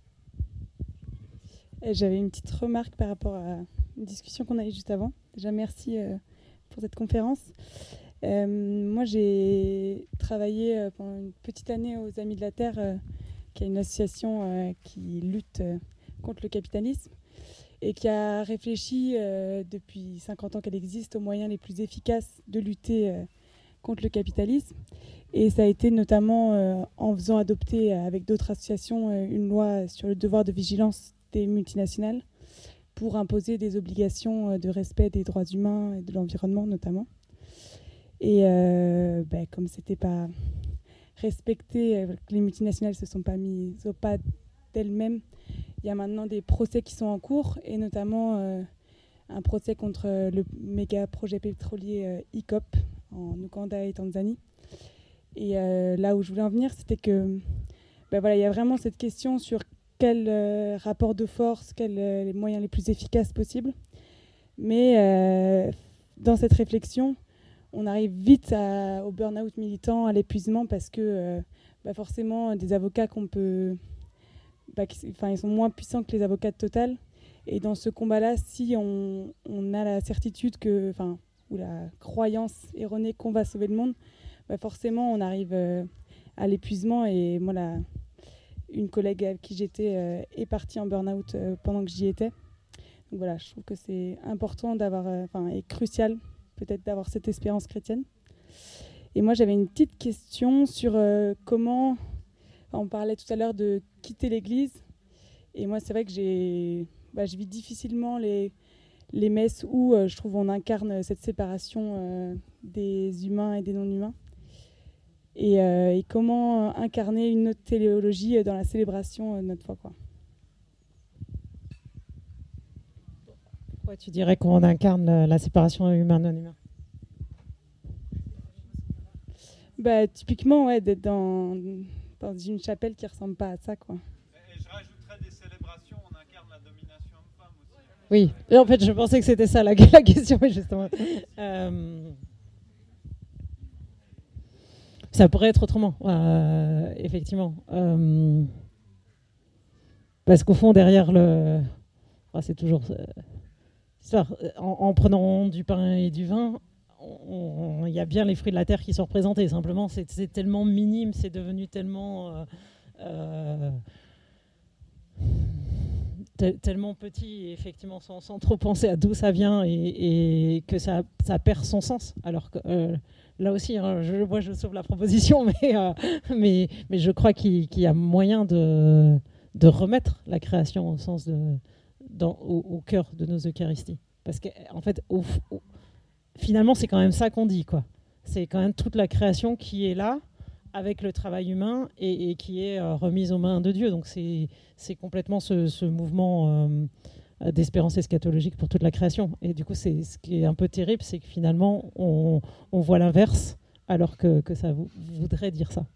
J'avais une petite remarque par rapport à une discussion qu'on a eue juste avant. Déjà, merci euh, pour cette conférence. Euh, moi, j'ai travaillé euh, pendant une petite année aux Amis de la Terre, euh, qui est une association euh, qui lutte euh, contre le capitalisme et qui a réfléchi euh, depuis cinquante ans qu'elle existe aux moyens les plus efficaces de lutter euh, contre le capitalisme. Et ça a été notamment euh, en faisant adopter euh, avec d'autres associations euh, une loi sur le devoir de vigilance des multinationales pour imposer des obligations de respect des droits humains et de l'environnement notamment. Et euh, bah, comme c'était pas respecté, les multinationales se sont pas mises au pas d'elles-mêmes, il y a maintenant des procès qui sont en cours, et notamment euh, un procès contre le méga projet pétrolier euh, I C O P en Ouganda et Tanzanie. Et euh, là où je voulais en venir, c'était que bah, voilà, il y a vraiment cette question sur quel euh, rapport de force, quels euh, les moyens les plus efficaces possibles. Mais euh, dans cette réflexion, on arrive vite à, au burn-out militant, à l'épuisement, parce que euh, bah forcément, des avocats qu'on peut... Bah, qui, ils sont moins puissants que les avocats de Total. Et dans ce combat-là, si on, on a la certitude que, ou la croyance erronée qu'on va sauver le monde, bah forcément, on arrive euh, à l'épuisement. Et moi, la, une collègue avec qui j'étais euh, est partie en burn-out euh, pendant que j'y étais. Donc voilà, je trouve que c'est important d'avoir, enfin, euh, et crucial peut-être d'avoir cette espérance chrétienne. Et moi, j'avais une petite question sur euh, comment, on parlait tout à l'heure de quitter l'Église. Et moi, c'est vrai que j'ai, bah, je vis difficilement les, les messes où euh, je trouve on incarne cette séparation euh, des humains et des non-humains. Et, euh, et comment incarner une autre théologie dans la célébration de notre foi, quoi. Pourquoi tu dirais qu'on incarne la, la séparation humain-non-humain? Bah, typiquement, ouais, d'être dans, dans une chapelle qui ne ressemble pas à ça, quoi. Et je rajouterais des célébrations, on incarne la domination homme-femme aussi. Oui, et en fait, je pensais que c'était ça la, la question, justement. Euh, ça pourrait être autrement, euh, effectivement. Euh, parce qu'au fond, derrière le... Oh, c'est toujours... Euh, En, en prenant du pain et du vin, il y a bien les fruits de la terre qui sont représentés. Simplement, c'est, c'est tellement minime, c'est devenu tellement, euh, euh, te, tellement petit, et effectivement, sans, sans trop penser à d'où ça vient, et, et que ça, ça perd son sens. Alors que euh, là aussi, hein, je, moi, je sauve la proposition, mais, euh, mais, mais je crois qu'il, qu'il y a moyen de, de remettre la création au sens de... Dans, au, au cœur de nos Eucharisties. Parce qu'en en fait, au, au, finalement, c'est quand même ça qu'on dit, quoi. C'est quand même toute la création qui est là, avec le travail humain, et, et qui est euh, remise aux mains de Dieu. Donc c'est, c'est complètement ce, ce mouvement euh, d'espérance eschatologique pour toute la création. Et du coup, c'est, ce qui est un peu terrible, c'est que finalement, on, on voit l'inverse, alors que, que ça voudrait dire ça.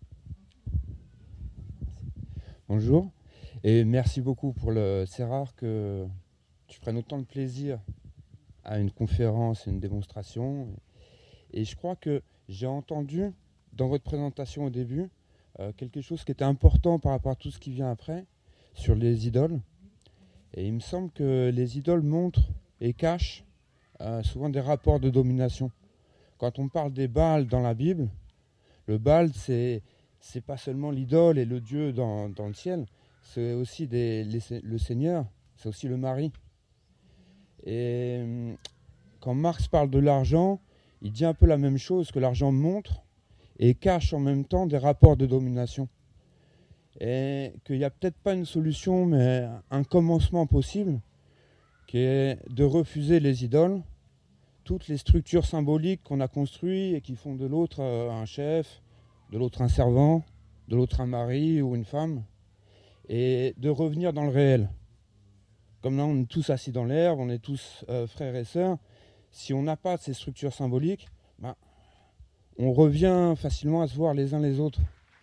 Bonjour. Et merci beaucoup pour le... C'est rare que tu prennes autant de plaisir à une conférence, une démonstration. Et je crois que j'ai entendu dans votre présentation au début euh, quelque chose qui était important par rapport à tout ce qui vient après, sur les idoles. Et il me semble que les idoles montrent et cachent euh, souvent des rapports de domination. Quand on parle des Baals dans la Bible, le Baal, c'est, c'est pas seulement l'idole et le Dieu dans, dans le ciel, c'est aussi des, les, le Seigneur, c'est aussi le mari. Et quand Marx parle de l'argent, il dit un peu la même chose, que l'argent montre et cache en même temps des rapports de domination. Et qu'il n'y a peut-être pas une solution, mais un commencement possible, qui est de refuser les idoles, toutes les structures symboliques qu'on a construites et qui font de l'autre un chef, de l'autre un servant, de l'autre un mari ou une femme, et de revenir dans le réel. Comme là, on est tous assis dans l'herbe, on est tous euh, frères et sœurs. Si on n'a pas ces structures symboliques, bah, on revient facilement à se voir les uns les autres.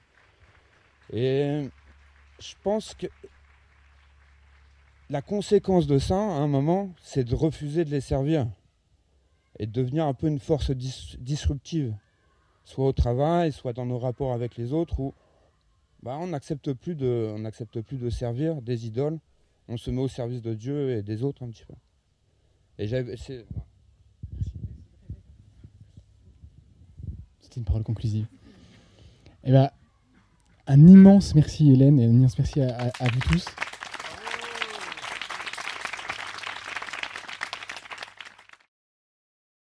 Et je pense que la conséquence de ça, à un moment, c'est de refuser de les servir et de devenir un peu une force dis- disruptive, soit au travail, soit dans nos rapports avec les autres, où bah, on n'accepte plus de, on n'accepte plus de servir des idoles. On se met au service de Dieu et des autres un petit peu. Et j'avais, c'est... C'était une parole conclusive. Eh ben, un immense merci Hélène et un immense merci à, à, à vous tous.